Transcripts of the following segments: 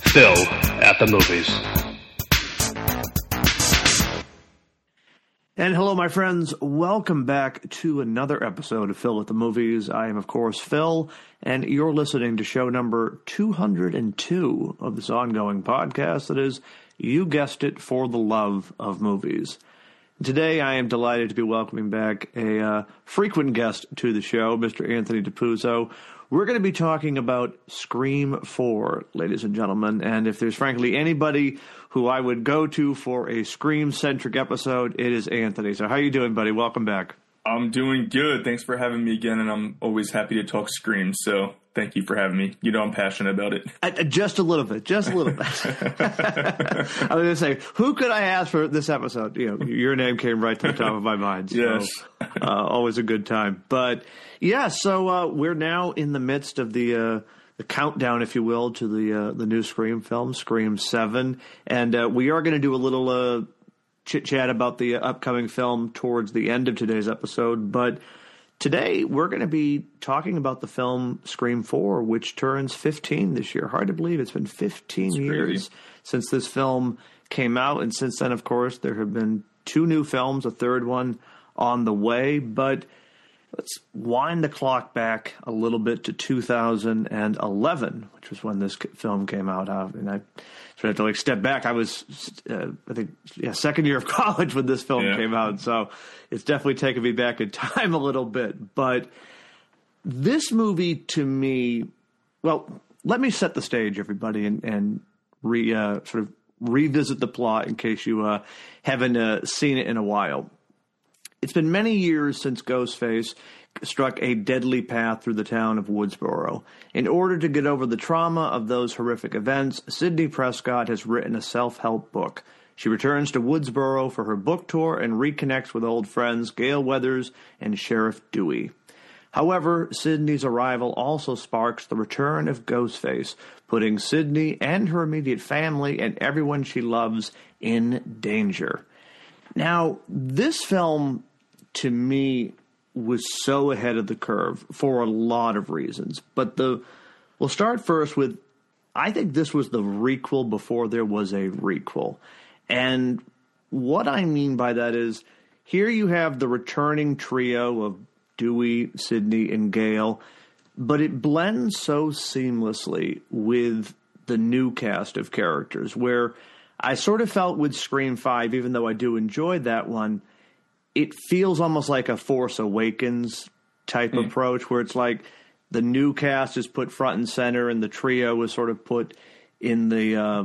Phil at the Movies. And hello, my friends. Welcome back to another episode of Phil at the Movies. I am, of course, Phil, and you're listening to show number 202 of this ongoing podcast that is, you guessed it, For the Love of Movies. Today, I am delighted to be welcoming back a frequent guest to the show, Mr. Anthony DiPuzzo. We're going to be talking about Scream 4, ladies and gentlemen, and if there's frankly anybody who I would go to for a Scream-centric episode, it is Anthony. So how you doing, buddy? Welcome back. I'm doing good. Thanks for having me again, and I'm always happy to talk Scream, so thank you for having me. You know I'm passionate about it. Just a little bit. I was going to say, who could I ask for this episode? You know, your name came right to the top of my mind. So, yes. Always a good time. But, yeah, so we're now in the midst of the countdown, if you will, to the new Scream film, Scream 7. And we are going to do a little chit-chat about the upcoming film towards the end of today's episode. But today we're going to be talking about the film Scream 4, which turns 15 this year. Hard to believe it's been 15 years since this film came out. And since then, of course, there have been 2 new films, a third one on the way. But let's wind the clock back a little bit to 2011, which was when this film came out. And I sort of have to step back. I was, I think, second year of college when this film came out. So it's definitely taken me back in time a little bit. But this movie, to me, well, let me set the stage, everybody, and sort of revisit the plot in case you haven't seen it in a while. It's been many years since Ghostface struck a deadly path through the town of Woodsboro. In order to get over the trauma of those horrific events, Sidney Prescott has written a self-help book. She returns to Woodsboro for her book tour and reconnects with old friends Gale Weathers and Sheriff Dewey. However, Sidney's arrival also sparks the return of Ghostface, putting Sidney and her immediate family and everyone she loves in danger. Now, this film, to me, was so ahead of the curve for a lot of reasons. But we'll start first with, I think this was the requel before there was a requel. And what I mean by that is, here you have the returning trio of Dewey, Sidney, and Gale, but it blends so seamlessly with the new cast of characters, where I sort of felt with Scream 5, even though I do enjoy that one, it feels almost like a Force Awakens type approach, where it's like the new cast is put front and center and the trio is sort of put in the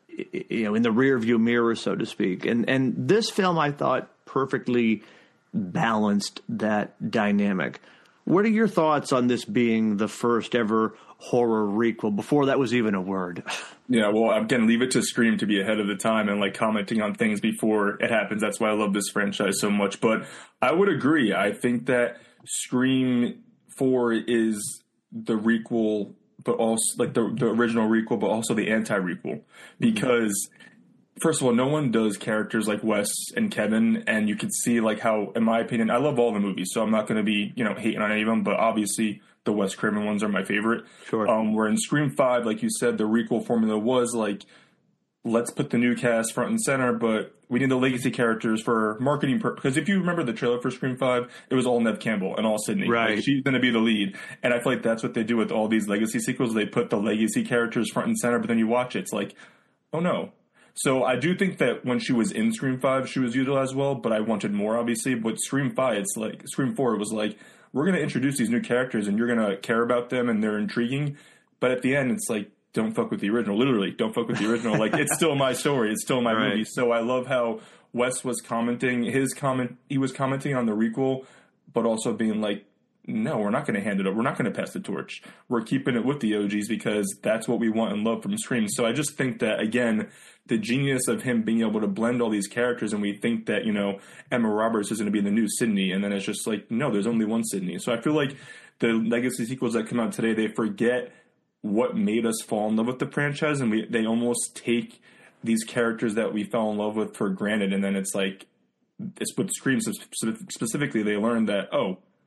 in the rear view mirror, so to speak. And this film, I thought, perfectly balanced that dynamic. What are your thoughts on this being the first ever horror requel, before that was even a word? Yeah, well, again, leave it to Scream to be ahead of the time and commenting on things before it happens. That's why I love this franchise so much. But I would agree. I think that Scream 4 is the requel, but also the original requel, but also the anti-requel. Because first of all, no one does characters like Wes and Kevin, and you can see how, in my opinion, I love all the movies, so I'm not going to be hating on any of them, but obviously the Wes Craven ones are my favorite. Sure. Where in Scream 5, like you said, the requel formula was let's put the new cast front and center, but we need the legacy characters for marketing purposes. Because if you remember the trailer for Scream 5, it was all Neve Campbell and all Sidney. Right. She's going to be the lead. And I feel like that's what they do with all these legacy sequels. They put the legacy characters front and center, but then you watch it, it's like, oh no. So I do think that when she was in Scream 5, she was utilized well, but I wanted more, obviously. But Scream 5, Scream 4, it was we're going to introduce these new characters and you're going to care about them and they're intriguing. But at the end, it's don't fuck with the original. Literally, don't fuck with the original. It's still my story. It's still my movie. So I love how Wes was commenting. He was commenting on the requel, but also being no, we're not going to hand it up. We're not going to pass the torch. We're keeping it with the OGs because that's what we want and love from Scream. So I just think that, again, the genius of him being able to blend all these characters, and we think that, Emma Roberts is going to be the new Sidney, and then it's just no, there's only one Sidney. So I feel like the legacy sequels that come out today, they forget what made us fall in love with the franchise, and they almost take these characters that we fell in love with for granted, and then it's with Scream specifically, they learned that,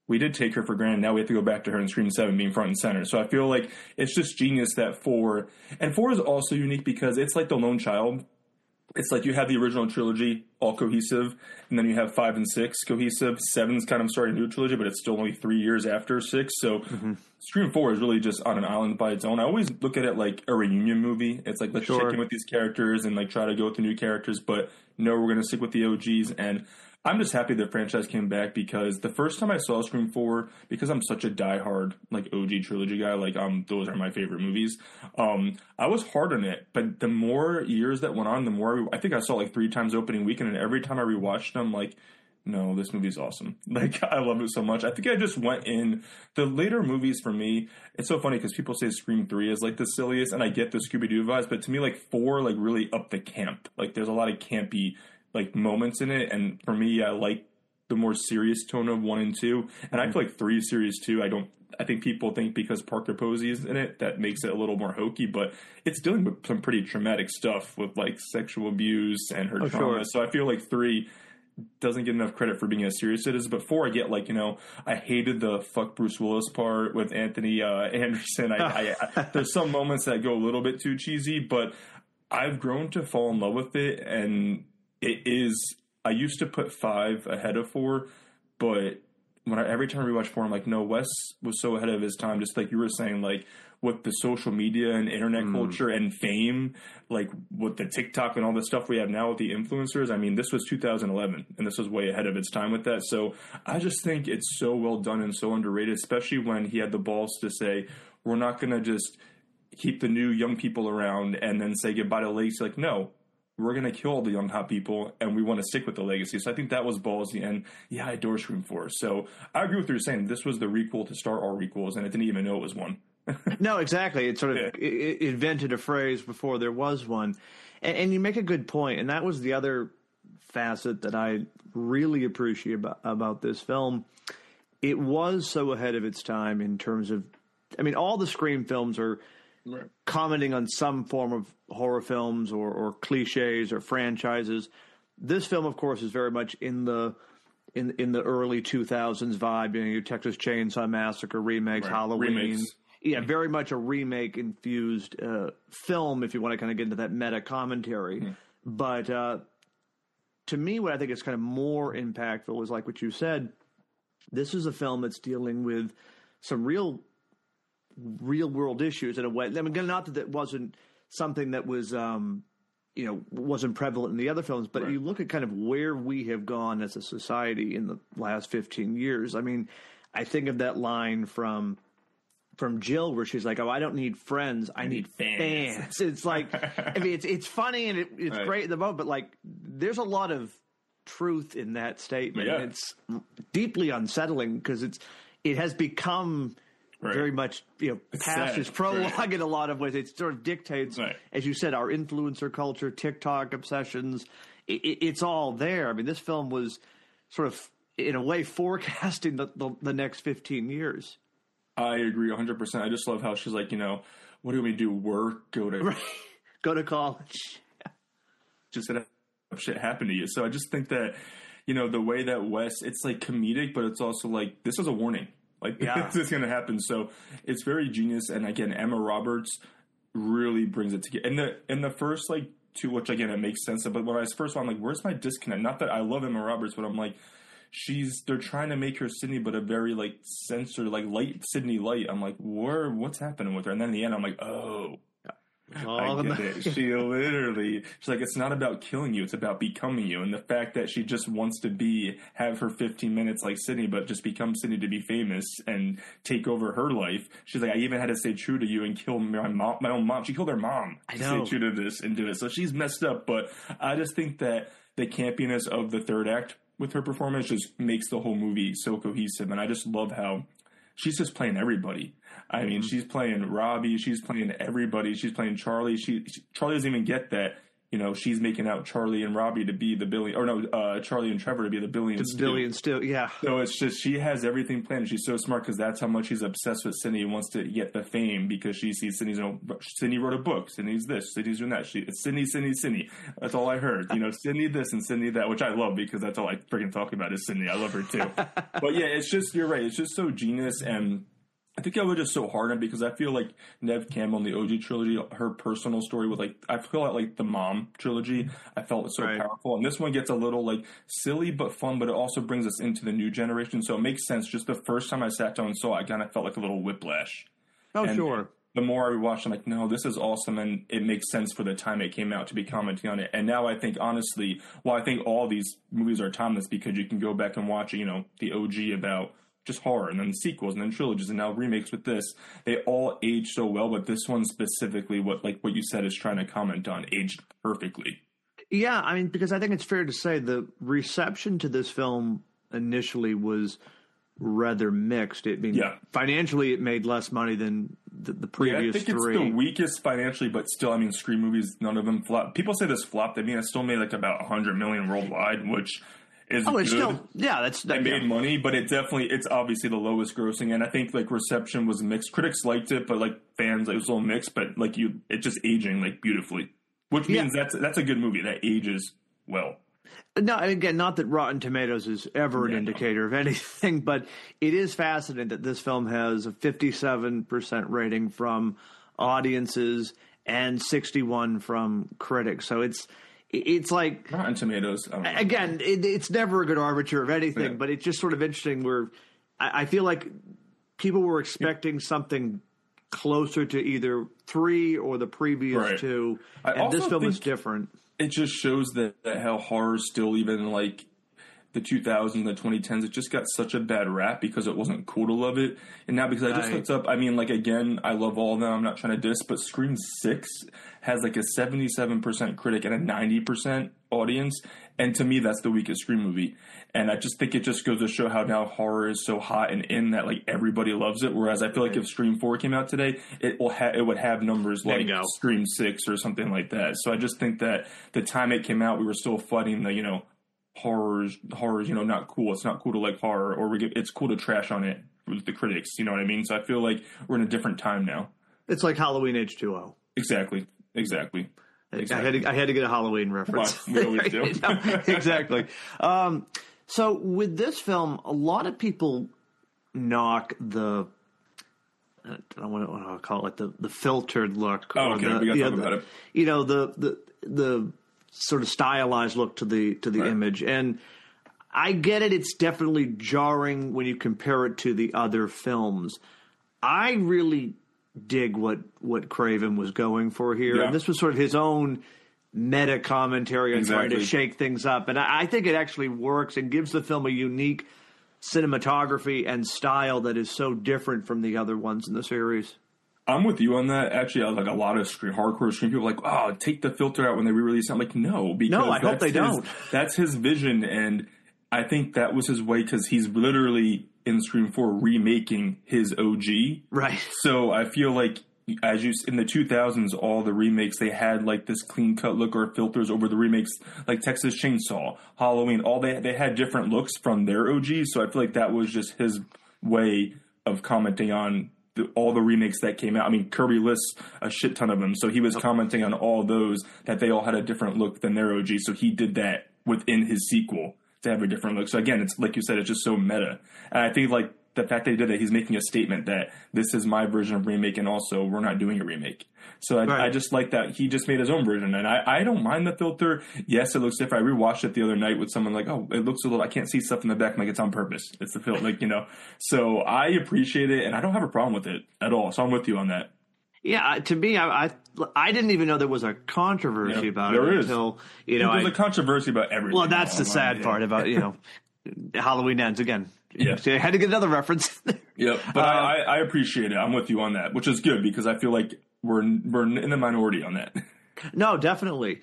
we did take her for granted. Now we have to go back to her in Scream 7 being front and center. So I feel like it's just genius that 4 is also unique because it's like the lone child. It's like you have the original trilogy all cohesive, and then you have 5 and 6 cohesive. 7's kind of starting a new trilogy, but it's still only 3 years after 6. So Scream 4 is really just on an island by its own. I always look at it like a reunion movie. It's like, let's check in with these characters and like try to go with the new characters, but no, we're going to stick with the OGs. And I'm just happy the franchise came back because the first time I saw Scream 4, because I'm such a diehard like OG trilogy guy, like those are my favorite movies. I was hard on it, but the more years that went on, the more I think I saw it like 3 times opening weekend, and every time I rewatched them, like, no, this movie's awesome. Like, I love it so much. I think I just went in the later movies for me. It's so funny because people say Scream 3 is like the silliest, and I get the Scooby-Doo vibes, but to me, like 4 like really upped the camp. Like, there's a lot of campy like moments in it, and for me, I like the more serious tone of 1 and 2, and I feel like 3 is serious too. I think people think because Parker Posey is in it that makes it a little more hokey, but it's dealing with some pretty traumatic stuff with like sexual abuse and her trauma. So I feel like 3 doesn't get enough credit for being as serious as it is, but 4 I get like, you know, I hated the fuck Bruce Willis part with Anthony Anderson. There's some moments that go a little bit too cheesy, but I've grown to fall in love with it, and it is. I used to put 5 ahead of 4, but every time I rewatch 4, I'm like, no, Wes was so ahead of his time. Just like you were saying, like with the social media and internet culture and fame, like with the TikTok and all the stuff we have now with the influencers. I mean, this was 2011, and this was way ahead of its time with that. So I just think it's so well done and so underrated, especially when he had the balls to say, we're not going to just keep the new young people around and then say goodbye to legacy. Like, no. We're going to kill all the young hot people, and we want to stick with the legacy. So I think that was ballsy, and yeah, I adore Scream 4. So I agree with what you're saying. This was the requel to start all requels, and I didn't even know it was one. No, exactly. It sort of it invented a phrase before there was one. And you make a good point, and that was the other facet that I really appreciate about this film. It was so ahead of its time in terms of, I mean, all the Scream films are commenting on some form of horror films or cliches or franchises. This film, of course, is very much in the early 2000s vibe. You know, your Texas Chainsaw Massacre remakes, Halloween. Remakes. Yeah, very much a remake-infused film, if you want to kind of get into that meta commentary. But to me, what I think is kind of more impactful was like what you said. This is a film that's dealing with some real world issues in a way. I mean, not that it wasn't something that was, wasn't prevalent in the other films, but you look at kind of where we have gone as a society in the last 15 years. I mean, I think of that line from Jill where she's like, "Oh, I don't need friends. I need fans." It's like, I mean, it's funny and it's great in the moment, but like, there's a lot of truth in that statement. Yeah. And it's deeply unsettling because it has become very much, past its prologue in a lot of ways. It sort of dictates, as you said, our influencer culture, TikTok obsessions. It's all there. I mean, this film was sort of, in a way, forecasting the next 15 years. I agree 100%. I just love how she's like, what do we do? Work, go to college. Just let shit happen to you. So I just think that, the way that Wes, it's like comedic, but it's also like, this is a warning. Like, this is going to happen. So it's very genius. And again, Emma Roberts really brings it together. In the first, like, 2, which again, it makes sense. But when I first saw, I'm like, where's my disconnect? Not that I love Emma Roberts, but I'm like, they're trying to make her Sydney, but a very, like, censored, like, light Sydney light. I'm like, what's happening with her? And then in the end, I'm like, oh. I get it. She's like, it's not about killing you, it's about becoming you. And the fact that she just wants to have her 15 minutes like Sydney, but just become Sydney to be famous and take over her life. She's like, I even had to stay true to you and kill my own mom. She killed her mom to stay true to this and do it. So she's messed up. But I just think that the campiness of the third act with her performance just makes the whole movie so cohesive. And I just love how she's just playing everybody. I mean, she's playing Robbie. She's playing everybody. She's playing Charlie. Charlie doesn't even get that she's making out Charlie and Robbie to be the billion, or no, Charlie and Trevor to be the billion. Billion still, yeah. So it's just she has everything planned. She's so smart because that's how much she's obsessed with Sydney and wants to get the fame because she sees Sydney's. Sydney wrote a book. Sydney's this. Sydney's doing that. It's Sydney, Sydney, Sydney. That's all I heard. Sydney this and Sydney that, which I love because that's all I freaking talk about is Sydney. I love her too. But yeah, it's just you're right. It's just so genius and. I think I was just so hard on it because I feel like Neve Campbell in the OG trilogy, her personal story with I feel like the Mom trilogy, I felt was so powerful. And this one gets a little silly but fun, but it also brings us into the new generation. So it makes sense. Just the first time I sat down and saw it, I kind of felt like a little whiplash. Oh, and sure. The more I watched, I'm like, no, this is awesome. And it makes sense for the time it came out to be commenting on it. And now I think, honestly, I think all these movies are timeless because you can go back and watch, the OG about just horror and then sequels and then trilogies and now remakes with this. They all age so well, but this one specifically, what you said is trying to comment on, aged perfectly. Yeah, I mean, because I think it's fair to say the reception to this film initially was rather mixed. Financially, it made less money than the previous three. I think it's the weakest financially, but still, I mean, Scream movies, none of them flop. People say this flopped. I mean, it still made about $100 million worldwide, which is good. Still, it made money, but it's obviously the lowest grossing, and I think reception was mixed. Critics liked it, but fans, it was a little mixed. But it's just aging beautifully, which means that's a good movie that ages well. No, again, not that Rotten Tomatoes is ever an indicator of anything, but it is fascinating that this film has a 57% rating from audiences and 61% from critics. So it's like Rotten Tomatoes. Again, it's never a good arbiter of anything, but it's just sort of interesting where I feel like people were expecting something closer to either 3 or the previous 2, and this film is different. It just shows that how horror still, even the 2000s and the 2010s, it just got such a bad rap because it wasn't cool to love it. And now because I just looked up, I mean, again, I love all of them. I'm not trying to diss, but Scream 6 has a 77% critic and a 90% audience. And to me, that's the weakest Scream movie. And I just think it just goes to show how now horror is so hot and in that everybody loves it. Whereas I feel like if Scream 4 came out today, it would have numbers like Scream 6 or something like that. So I just think that the time it came out, we were still fighting the, horror's, not cool. It's not cool to like horror, or it's cool to trash on it with the critics. You know what I mean? So I feel like we're in a different time now. It's like Halloween H2O. Exactly. I had to get a Halloween reference. We always do. Exactly. So with this film, a lot of people knock the I don't want to call it the filtered look. Oh, okay. We got to talk about it. The sort of stylized look to the image, and I get it. It's definitely jarring when you compare it to the other films. I really dig what Craven was going for here, and this was sort of his own meta commentary on trying to shake things up, and I think it actually works and gives the film a unique cinematography and style that is so different from the other ones in the series. I'm with you on that. Actually, I was a lot of hardcore Scream people take the filter out when they re-release it. I'm like, no, because I hope they don't. That's his vision, and I think that was his way because he's literally in Scream 4 remaking his OG. Right. So I feel like in the 2000s, all the remakes, they had this clean cut look or filters over the remakes, like Texas Chainsaw, Halloween, they had different looks from their OG. So I feel like that was just his way of commenting on all the remakes that came out. I mean, Kirby lists a shit ton of them. So he was commenting on all those that they all had a different look than their OG. So he did that within his sequel to have a different look. So again, it's like you said, it's just so meta. And I think the fact that he did that, he's making a statement that this is my version of remake, and also we're not doing a remake. So I just like that he just made his own version, and I don't mind the filter. Yes, it looks different. I rewatched it the other night with someone it looks a little. I can't see stuff in the back. I'm it's on purpose. It's the filter, So I appreciate it, and I don't have a problem with it at all. So I'm with you on that. Yeah, to me, I didn't even know there was a controversy about it until there's a controversy about everything. Well, that's the sad part about Halloween Ends again. Yeah, so I had to get another reference. Yeah, but I appreciate it. I'm with you on that, which is good because I feel like we're in the minority on that. No, definitely.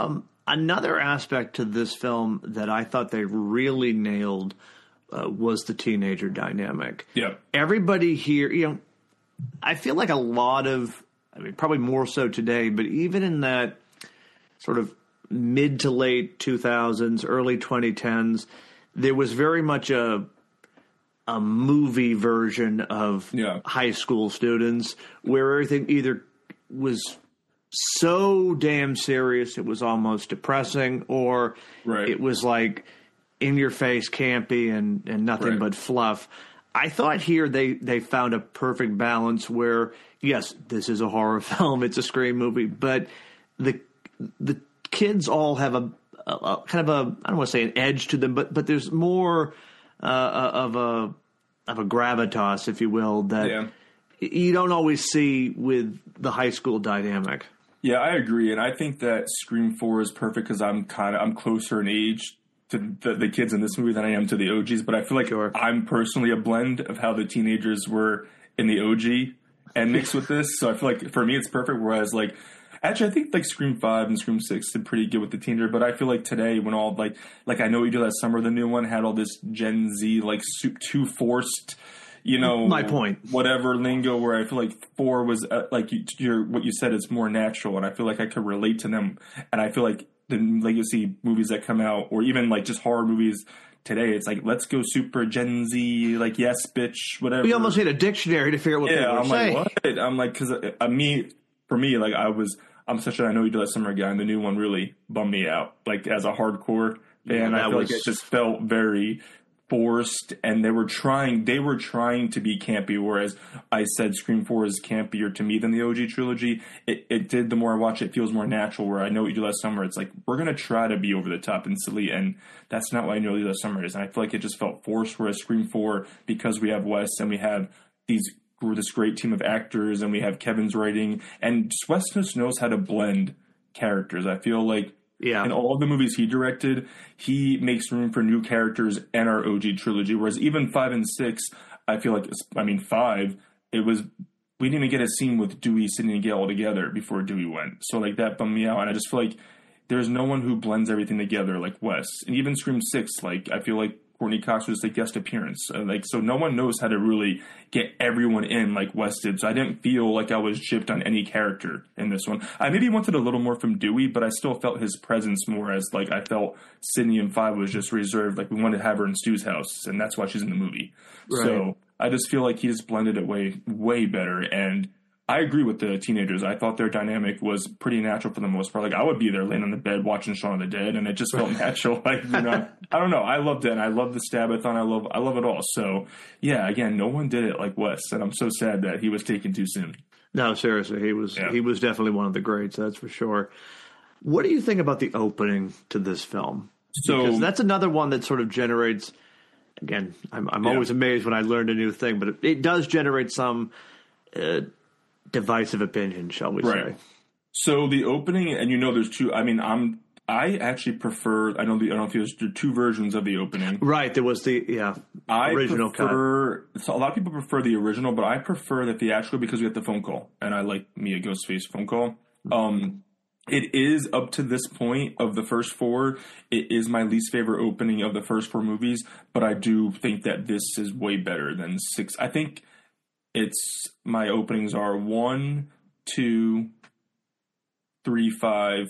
Another aspect to this film that I thought they really nailed was the teenager dynamic. Yeah, everybody here, I feel like a lot of, probably more so today, but even in that sort of mid to late 2000s, early 2010s, there was very much a movie version of high school students where everything either was so damn serious it was almost depressing, or it was like in your face, campy, and nothing but fluff. I thought here they found a perfect balance where, yes, this is a horror film, it's a Scream movie, but the kids all have a kind of a, I don't want to say an edge to them, but there's more of a gravitas, if you will, that you don't always see with the high school dynamic. Yeah, I agree, and I think that Scream 4 is perfect because I'm closer in age to the kids in this movie than I am to the OGs, but I feel like I'm personally a blend of how the teenagers were in the OG and mixed with this, so I feel like for me it's perfect, whereas like actually, I think like Scream 5 and Scream 6 did pretty good with the teenager, but I feel like today when all like I Know You Do That Summer, the new one had all this Gen Z like too forced, you know, my point, whatever lingo, where I feel like 4 was like what you said is more natural, and I feel like I could relate to them, and I feel like the legacy movies that come out, or even like just horror movies today, it's like, let's go super Gen Z, like, yes, bitch, whatever. We almost need a dictionary to figure out what people are saying. Like, what? I'm like, because for me, like, I'm such a I Know You Do That Summer guy, and the new one really bummed me out, like, as a hardcore fan. I feel like it just felt very forced, and they were trying to be campy, whereas I said Scream 4 is campier to me than the OG trilogy. It did, the more I watch it, feels more natural, where I Know What You Do Last Summer, it's like, we're going to try to be over the top and silly, and that's not what I Know What You Do Last Summer is, and I feel like it just felt forced, whereas Scream 4, because we have Wes, and we have this great team of actors, and we have Kevin's writing, and Wes just knows how to blend characters. I feel like in all of the movies he directed, he makes room for new characters and our OG trilogy. Whereas even 5 and 6, I feel like, 5, we didn't even get a scene with Dewey, Sidney, and Gale together before Dewey went. So like that bummed me out, and I just feel like there's no one who blends everything together like Wes. And even Scream 6, like I feel like Courtney Cox was the guest appearance. So no one knows how to really get everyone in like Wes did. So I didn't feel like I was gypped on any character in this one. I maybe wanted a little more from Dewey, but I still felt his presence more as like I felt Sydney in 5 was just reserved. Like we wanted to have her in Stu's house, and that's why she's in the movie. Right. So I just feel like he just blended it way, way better. And I agree with the teenagers. I thought their dynamic was pretty natural for the most part. Like I would be there laying on the bed watching Shaun of the Dead, and it just felt natural. Like, you know, I don't know. I loved it, and I love the Stab-a-thon. I love it all. So yeah, again, no one did it like Wes, and I'm so sad that he was taken too soon. No, seriously, he was definitely one of the greats. That's for sure. What do you think about the opening to this film? Because that's another one that sort of generates. Again, I'm always amazed when I learn a new thing, but it does generate some divisive opinion, shall we say. So the opening, and you know there's two, I actually prefer, I don't know if there's two versions of the opening. Right, there was the original cut. So a lot of people prefer the original, but I prefer the theatrical because we get the phone call, and I like Mia Ghostface phone call. It is, up to this point of the first 4, it is my least favorite opening of the first 4 movies, but I do think that this is way better than 6. I think my openings are 1, 2, 3, 5,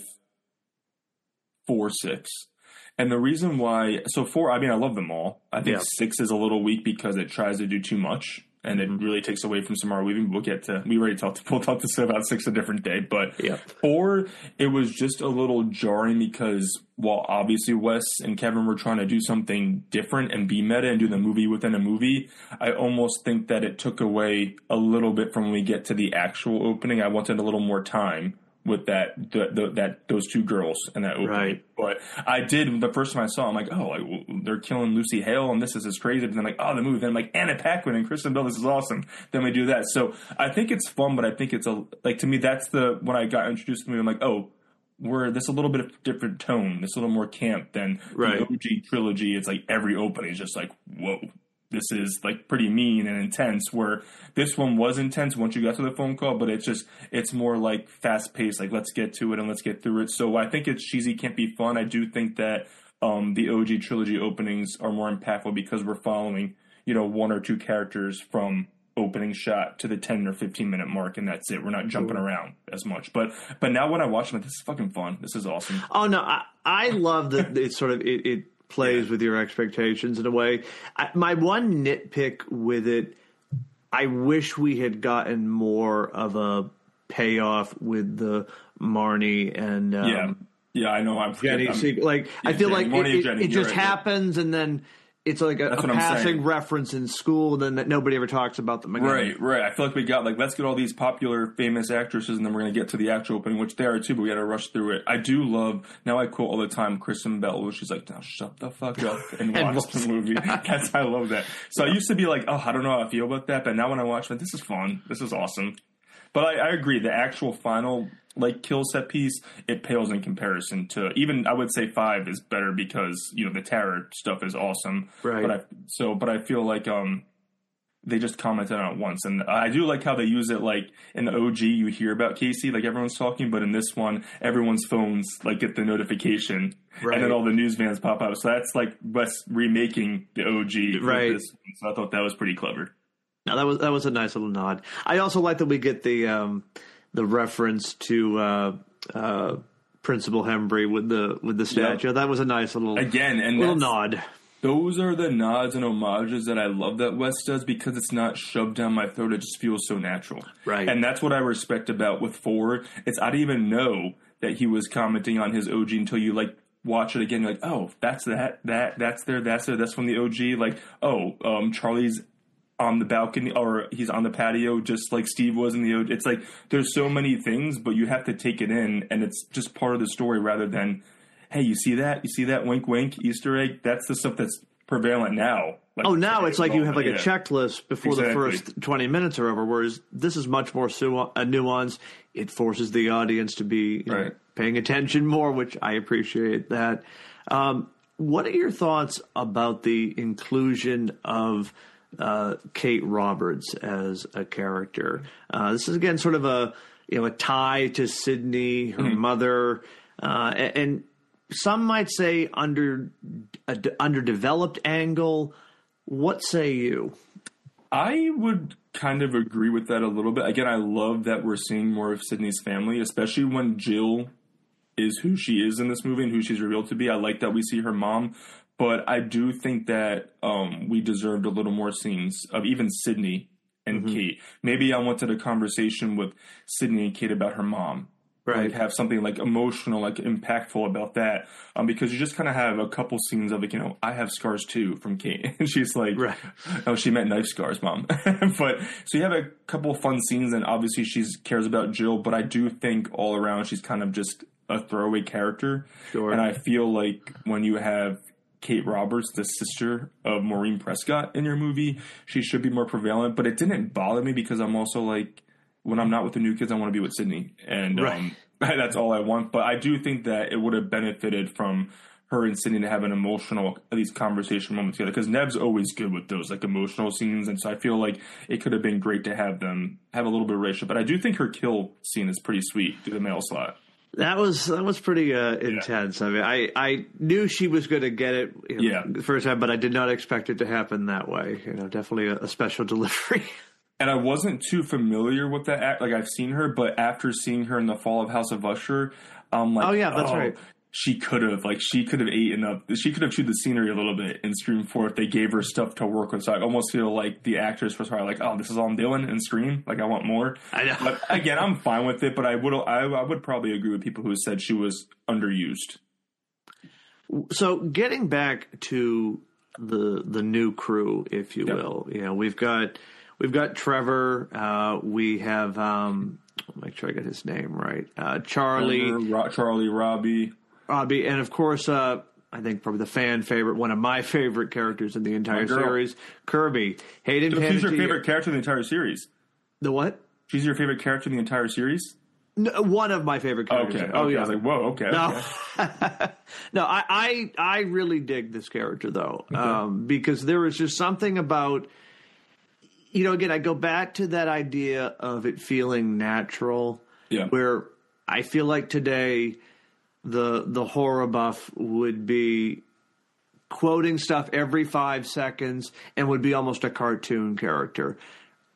4, 6. And the reason why, so 4, I love them all. I think 6 is a little weak because it tries to do too much, and it really takes away from Samara Weaving. We'll talk this about 6 a different day, but 4, it was just a little jarring because while obviously Wes and Kevin were trying to do something different and be meta and do the movie within a movie, I almost think that it took away a little bit from when we get to the actual opening. I wanted a little more time with those two girls in that opening. Right. But I did, the first time I saw, I'm like, oh, they're killing Lucy Hale, and this is crazy. But then I'm like, oh, the movie. Then I'm like, Anna Paquin and Kristen Bell, this is awesome. Then we do that. So I think it's fun, but I think it's to me, that's when I got introduced to the movie, I'm like, oh, this a little bit of different tone, this a little more camp than the OG trilogy. It's like every opening is just like, whoa. This is like pretty mean and intense, where this one was intense once you got to the phone call, but it's more like fast paced, like let's get to it and let's get through it. So I think it's cheesy, can't be fun. I do think that the OG trilogy openings are more impactful because we're following, 1 or 2 characters from opening shot to the 10 or 15-minute mark, and that's it. We're not jumping around as much. But now when I watch them, this is fucking fun. This is awesome. Oh, no, I love that it sort of it plays with your expectations in a way. My one nitpick with it, I wish we had gotten more of a payoff with the Marnie and yeah, I know. Jenny. I feel like it just happens, and then it's like a passing reference in school, and then nobody ever talks about them again. Right. I feel like we got let's get all these popular, famous actresses, and then we're going to get to the actual opening, which they are too, but we got to rush through it. I do love, now I quote all the time, Kristen Bell, where she's like, now shut the fuck up and watch the movie. I love that. So I used to be like, oh, I don't know how I feel about that, but now when I watch it, this is fun. This is awesome. But I agree, the actual final kill set piece, it pales in comparison to, even I would say 5 is better because the Tara stuff is awesome. Right. But I feel like they just commented on it once, and I do like how they use it. Like in the OG, you hear about Casey, like everyone's talking, but in this one, everyone's phones get the notification, right, and then all the news vans pop up. So that's like Wes remaking the OG, right? This one. So I thought that was pretty clever. No, that was a nice little nod. I also like that we get the reference to Principal Hembry with the statue. Yep. That was a nice little nod. Those are the nods and homages that I love that Wes does, because it's not shoved down my throat. It just feels so natural. Right. And that's what I respect about with 4. It's I didn't even know that he was commenting on his OG until you watch it again. You're like, oh, that's that's from the OG. Charlie's on the balcony, or he's on the patio just like Steve was in the OG. It's like there's so many things, but you have to take it in, and it's just part of the story rather than, hey, you see that? Wink, wink, Easter egg? That's the stuff that's prevalent now. Now it's like you have a checklist before the first 20 minutes are over, whereas this is much more nuanced. It forces the audience to be paying attention more, which I appreciate that. What are your thoughts about the inclusion of Kate Roberts as a character? This is again sort of a tie to Sydney, her mother, and some might say underdeveloped angle. What say you? I would kind of agree with that a little bit. Again, I love that we're seeing more of Sydney's family, especially when Jill is who she is in this movie and who she's revealed to be. I like that we see her mom. But I do think that we deserved a little more scenes of even Sydney and Kate. Maybe I wanted a conversation with Sydney and Kate about her mom. Right. Have something emotional, impactful about that. Because you just kind of have a couple scenes of I have scars too from Kate. And she's like, right. Oh, she meant knife scars, Mom. But so you have a couple of fun scenes, and obviously she cares about Jill. But I do think all around she's kind of just a throwaway character. Sure. And I feel like when you have Kate Roberts, the sister of Maureen Prescott, in your movie, she should be more prevalent. But it didn't bother me because I'm also when I'm not with the new kids, I want to be with Sydney. And that's all I want. But I do think that it would have benefited from her and Sydney to have an emotional, at least conversation moment together. Because Nev's always good with those emotional scenes. And so I feel like it could have been great to have them have a little bit of relationship. But I do think her kill scene is pretty sweet through the mail slot. That was pretty intense. I mean, I knew she was going to get it the first time, but I did not expect it to happen that way. Definitely a special delivery. And I wasn't too familiar with that act. I've seen her, but after seeing her in The Fall of House of Usher, I'm like, that's right. She could have eaten up. She could have chewed the scenery a little bit in Scream 4 if they gave her stuff to work with. So I almost feel like the actress was probably this is all I'm doing in Scream. I want more. I know. But again, I'm fine with it. But I would probably agree with people who said she was underused. So getting back to the new crew, if you will, we've got Trevor. We have I'll make sure I get his name right. Charlie, Robbie. And of course, I think probably the fan favorite, one of my favorite characters in the entire series, Kirby. Hayden Panettiere. She's your favorite character in the entire series. The what? She's your favorite character in the entire series? No, one of my favorite characters. Okay. Oh, yeah. I was like, whoa, okay. No, no, I really dig this character, though, because there is just something about, again, I go back to that idea of it feeling natural, where I feel like today the horror buff would be quoting stuff every 5 seconds and would be almost a cartoon character.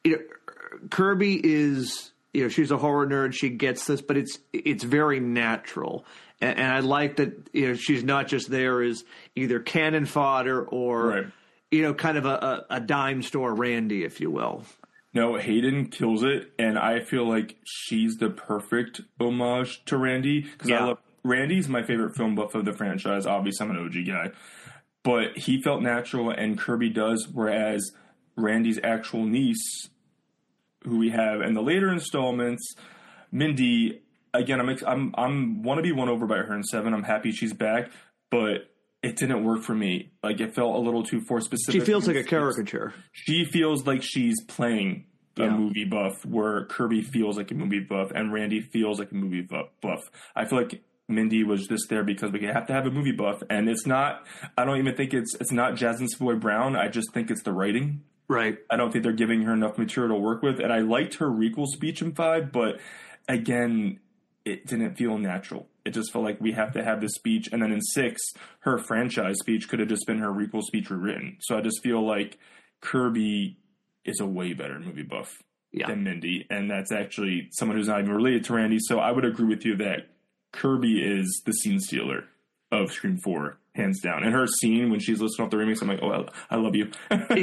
you know, Kirby is, you know, she's a horror nerd. She gets this, but it's very natural. And I like that, you know, she's not just there as either cannon fodder or, Right. you know, kind of a dime store Randy, if you will. No, Hayden kills it, and I feel like she's the perfect homage to Randy. Because Yeah. I love Randy's my favorite film buff of the franchise. Obviously, I'm an OG guy. But he felt natural, and Kirby does, whereas Randy's actual niece, who we have in the later installments, Mindy, again, I'm want to be won over by her in 7. I'm happy she's back, but it didn't work for me. Like, it felt a little too force specific. She feels like a caricature. She feels like she's playing a Yeah. movie buff, where Kirby feels like a movie buff and Randy feels like a movie buff. I feel like Mindy was just there because we have to have a movie buff, and it's not. I don't even think it's not Jasmine Savoy Brown. I just think it's the writing. Right. I don't think they're giving her enough material to work with, and I liked her Requel speech in 5, but again, it didn't feel natural. It just felt like we have to have this speech, and then in 6, her franchise speech could have just been her Requel speech rewritten. So I just feel like Kirby is a way better movie buff than Mindy, and that's actually someone who's not even related to Randy. So I would agree with you that Kirby is the scene stealer of Scream 4, hands down. And her scene when she's listening off the remix, I'm like, oh, I love you.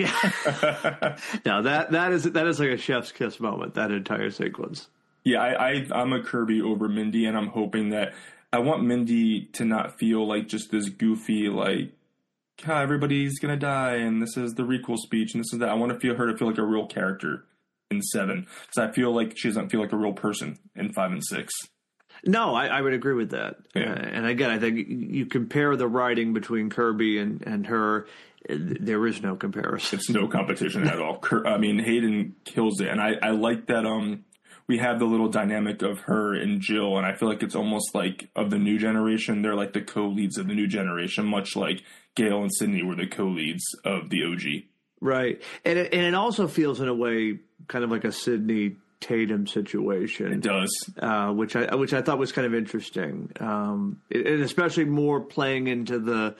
Yeah. No, that is like a chef's kiss moment, that entire sequence. Yeah, I'm a Kirby over Mindy, and I'm hoping that I want Mindy to not feel like just this goofy, like, everybody's going to die, and this is the Requel speech, and this is that. I want her to feel like a real character in 7, because I feel like she doesn't feel like a real person in 5 and 6. No, I would agree with that. Yeah. And again, I think you compare the writing between Kirby and her, there is no comparison. It's no competition at all. I mean, Hayden kills it, and I like that we have the little dynamic of her and Jill, and I feel like it's almost like of the new generation. They're like the co-leads of the new generation, much like Gail and Sydney were the co-leads of the OG. Right. And it also feels in a way kind of like a Sydney Tatum situation. It does. Which I thought was kind of interesting. And especially more playing into the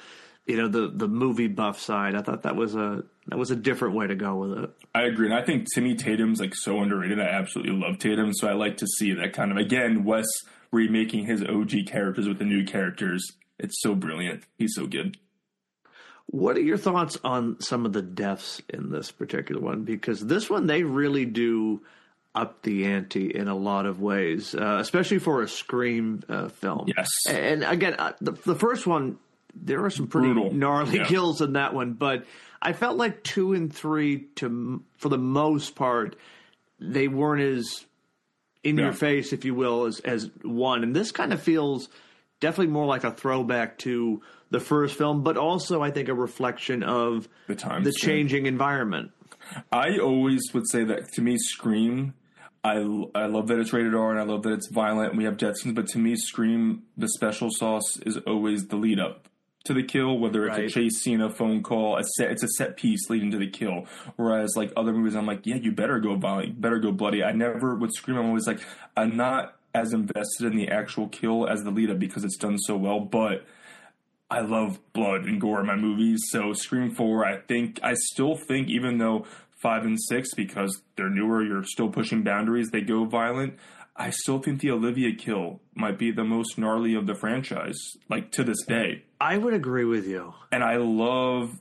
movie buff side. I thought that was a different way to go with it. I agree. And I think Timmy Tatum's like so underrated. I absolutely love Tatum. So I like to see that kind of, again, Wes remaking his OG characters with the new characters. It's so brilliant. He's so good. What are your thoughts on some of the deaths in this particular one? Because this one, they really do up the ante in a lot of ways, especially for a Scream film. Yes. And again, the first one, there are some pretty brutal, gnarly kills in that one, but I felt like 2 and 3, for the most part, they weren't as in your face, if you will, as 1. And this kind of feels definitely more like a throwback to the first film, but also I think a reflection of the changing environment. I always would say that to me, Scream, I love that it's rated R and I love that it's violent and we have death scenes, but to me, Scream, the special sauce is always the lead up to the kill, whether it's a chase scene, a phone call, it's a set piece leading to the kill. Whereas like other movies, I'm like, yeah, you better go violent, you better go bloody. I never would Scream. I'm always like, I'm not as invested in the actual kill as the lead up because it's done so well, but I love blood and gore in my movies. So Scream 4, I still think even though 5 and 6, because they're newer, you're still pushing boundaries, they go violent. I still think the Olivia kill might be the most gnarly of the franchise, like to this day. I would agree with you. And I love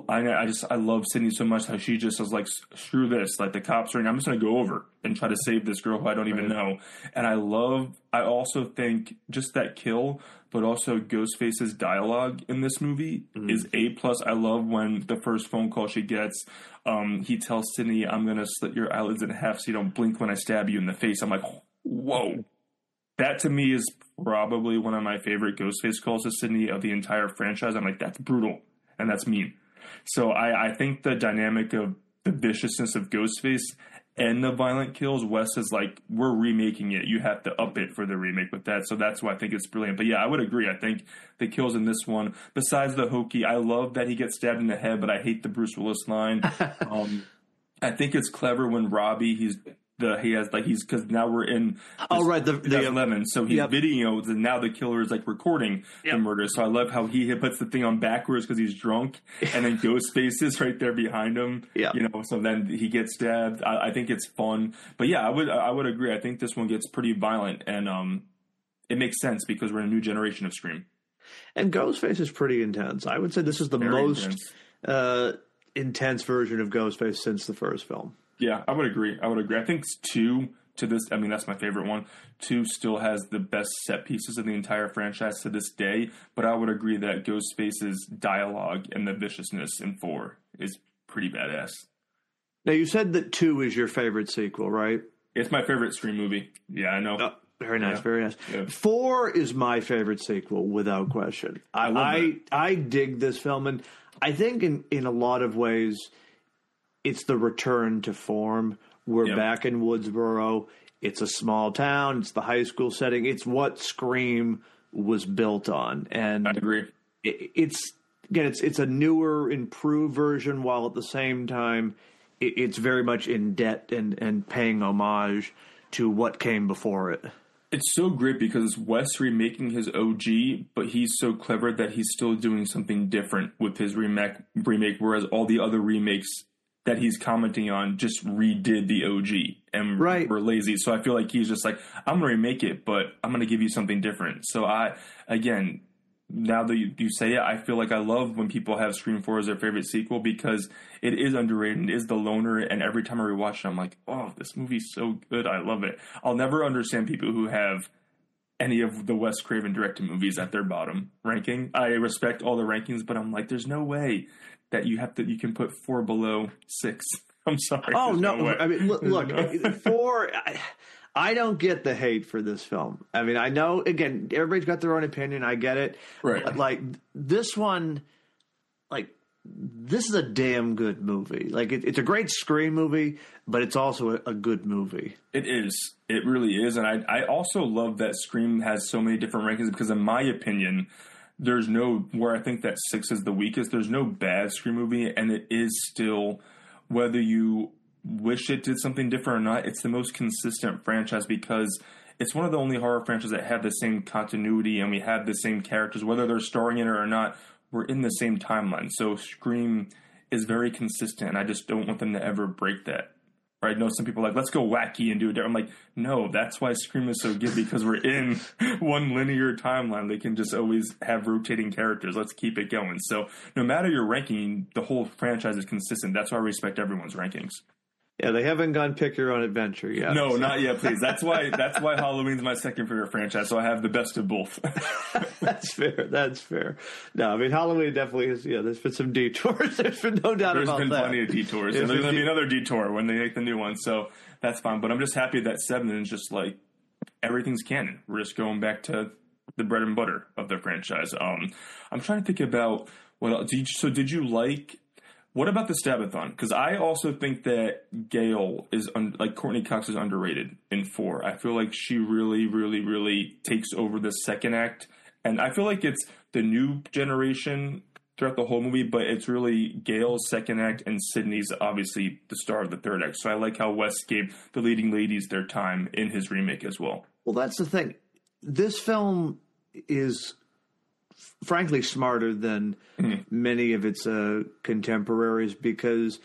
I love Sydney so much how she just was like, screw this, like the cops are in, I'm just going to go over and try to save this girl who I don't even know. And I also think just that kill, but also Ghostface's dialogue in this movie is A+. I love when the first phone call she gets, he tells Sydney, I'm going to slit your eyelids in half so you don't blink when I stab you in the face. I'm like, whoa. That to me is probably one of my favorite Ghostface calls to Sydney of the entire franchise. I'm like, that's brutal and that's mean. So I think the dynamic of the viciousness of Ghostface and the violent kills, Wes is like, we're remaking it. You have to up it for the remake with that. So that's why I think it's brilliant. But yeah, I would agree. I think the kills in this one, besides the hokey, I love that he gets stabbed in the head, but I hate the Bruce Willis line. I think it's clever when Robbie, he's He has like because now we're in right, the 2011, so he's videos, and now the killer is like recording the murder. So I love how he puts the thing on backwards because he's drunk, and then Ghostface is right there behind him. Yeah, so then he gets stabbed. I think it's fun, but yeah, I would agree. I think this one gets pretty violent, and it makes sense because we're in a new generation of Scream. And Ghostface is pretty intense. I would say this is the most intense version of Ghostface since the first film. Yeah, I would agree. I think 2 to this, I mean, that's my favorite one. 2 still has the best set pieces of the entire franchise to this day, but I would agree that Ghostface's dialogue and the viciousness in 4 is pretty badass. Now, you said that 2 is your favorite sequel, right? It's my favorite Scream movie. Yeah, I know. Very nice, very nice. Yeah. 4 is my favorite sequel, without question. I dig this film, and I think in a lot of ways, it's the return to form. We're back in Woodsboro. It's a small town. It's the high school setting. It's what Scream was built on. And I agree. It's a newer, improved version, while at the same time, it's very much in debt and paying homage to what came before it. It's so great because Wes remaking his OG, but he's so clever that he's still doing something different with his remake, whereas all the other remakes that he's commenting on just redid the OG and were lazy. So I feel like he's just like, I'm going to remake it, but I'm going to give you something different. So again, now that you say it, I feel like I love when people have Scream 4 as their favorite sequel because it is underrated. It is the loner. And every time I rewatch it, I'm like, oh, this movie's so good. I love it. I'll never understand people who have any of the Wes Craven directed movies at their bottom ranking. I respect all the rankings, but I'm like, there's no way that you can put 4 below 6. I'm sorry. Oh, no. I mean, look 4, I don't get the hate for this film. I mean, I know, again, everybody's got their own opinion. I get it. Right. But, like, this one, like, this is a damn good movie. Like, it's a great Scream movie, but it's also a good movie. It is. It really is. And I also love that Scream has so many different rankings because, in my opinion, there's no, where I think that 6 is the weakest, there's no bad Scream movie, and it is still, whether you wish it did something different or not, it's the most consistent franchise because it's one of the only horror franchises that have the same continuity and we have the same characters, whether they're starring in it or not, we're in the same timeline. So Scream is very consistent, and I just don't want them to ever break that. Right? I know some people are like, let's go wacky and do it. I'm like, no, that's why Scream is so good because we're in one linear timeline. They can just always have rotating characters. Let's keep it going. So no matter your ranking, the whole franchise is consistent. That's why I respect everyone's rankings. Yeah, they haven't gone pick your own adventure yet. No, not yet, please. That's why Halloween's my second favorite franchise, so I have the best of both. That's fair. No, I mean, Halloween definitely is, there's been some detours. There's been no doubt about that. There's been plenty of detours. And there's going to be another detour when they make the new one, so that's fine. But I'm just happy that 7 is just like, everything's canon. We're just going back to the bread and butter of the franchise. I'm trying to think about what else. Did you like... What about the Stabathon? Because I also think that Gail is, like Courtney Cox is underrated in 4. I feel like she really, really, really takes over the second act. And I feel like it's the new generation throughout the whole movie, but it's really Gail's second act and Sydney's obviously the star of the third act. So I like how Wes gave the leading ladies their time in his remake as well. Well, that's the thing. This film is frankly smarter than many of its contemporaries because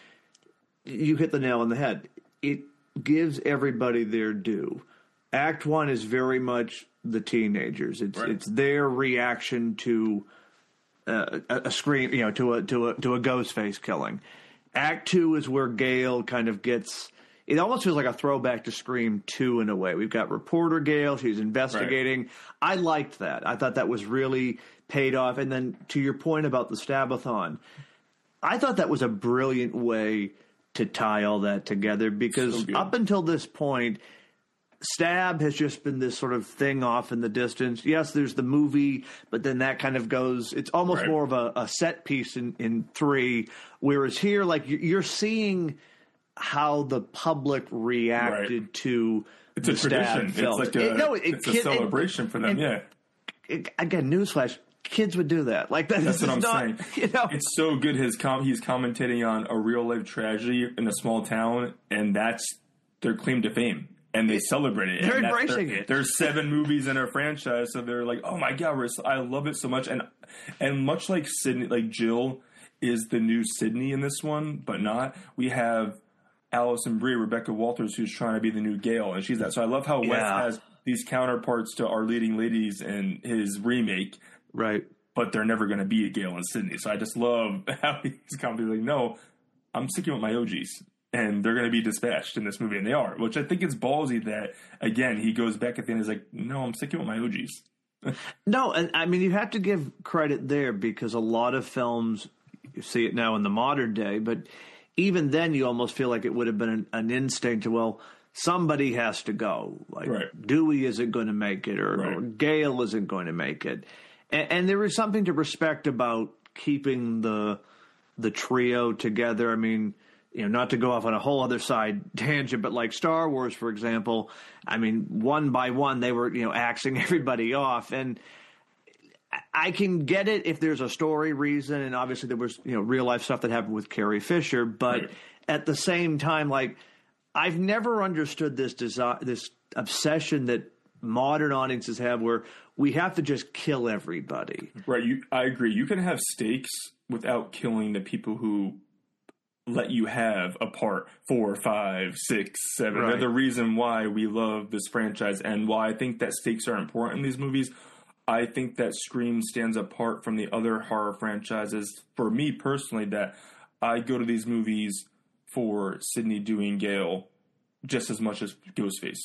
you hit the nail on the head. It gives everybody their due. Act 1 is very much the teenagers. It's their reaction to a scream, to a Ghostface killing. Act 2 is where Gail kind of gets. It almost feels like a throwback to Scream 2 in a way. We've got reporter Gail. She's investigating. Right. I liked that. I thought that was really paid off. And then to your point about the Stabathon, I thought that was a brilliant way to tie all that together because up until this point, Stab has just been this sort of thing off in the distance. Yes, there's the movie, but then that kind of goes – it's almost more of a set piece in 3, whereas here, like, you're seeing – how the public reacted to it's a tradition. Film. It's like it's a celebration for them. Again, newsflash: kids would do that. Like that's what I'm saying. It's so good. He's commentating on a real life tragedy in a small town, and that's their claim to fame. And they celebrate it. They're embracing it. There's 7 movies in our franchise, so they're like, "Oh my god, I love it so much." And much like Sydney, like Jill is the new Sydney in this one, but not. We have Alison Brie, Rebecca Walters, who's trying to be the new Gale, and she's that. So I love how Wes has these counterparts to Our Leading Ladies in his remake, right? But they're never going to be Gale and Sydney. So I just love how he's completely like, "No, I'm sticking with my OGs." And they're going to be dispatched in this movie, and they are, which I think it's ballsy that, again, he goes back at the end and is like, no, I'm sticking with my OGs. No, and I mean, you have to give credit there because a lot of films, you see it now in the modern day, but even then you almost feel like it would have been an instinct to, well, somebody has to go. Like Dewey isn't going to make it or Gale isn't going to make it. And there is something to respect about keeping the trio together. I mean, not to go off on a whole other side tangent, but like Star Wars, for example, I mean, one by one, they were, axing everybody off. And I can get it if there's a story reason. And obviously there was, real life stuff that happened with Carrie Fisher. But at the same time, like, I've never understood this obsession that modern audiences have where we have to just kill everybody. Right. I agree. You can have stakes without killing the people who let you have a part 4, 5, 6, 7. They're the reason why we love this franchise and why I think that stakes are important in these movies. I think that Scream stands apart from the other horror franchises. For me personally, that I go to these movies for Sidney, Dewey, and Gale just as much as Ghostface.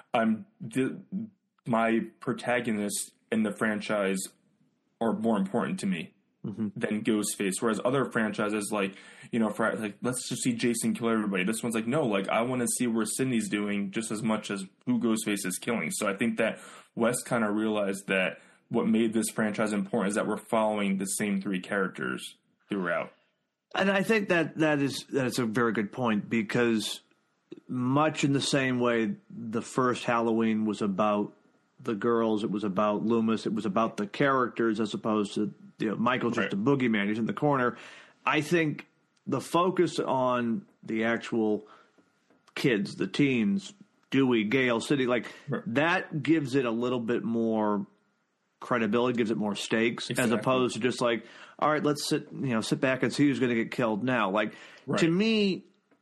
My protagonists in the franchise are more important to me than Ghostface. Whereas other franchises, like, let's just see Jason kill everybody. This one's like, no, like, I want to see where Sidney's doing just as much as who Ghostface is killing. So I think that Wes kind of realized that what made this franchise important is that we're following the same 3 characters throughout. And I think that's a very good point because much in the same way the first Halloween was about the girls, it was about Loomis, it was about the characters as opposed to Michael's just a boogeyman, he's in the corner. I think the focus on the actual kids, the teens, Dewey, Gale, Sidney, that gives it a little bit more credibility, gives it more stakes, as opposed to just like, all right, let's sit back and see who's going to get killed now. Like, to me,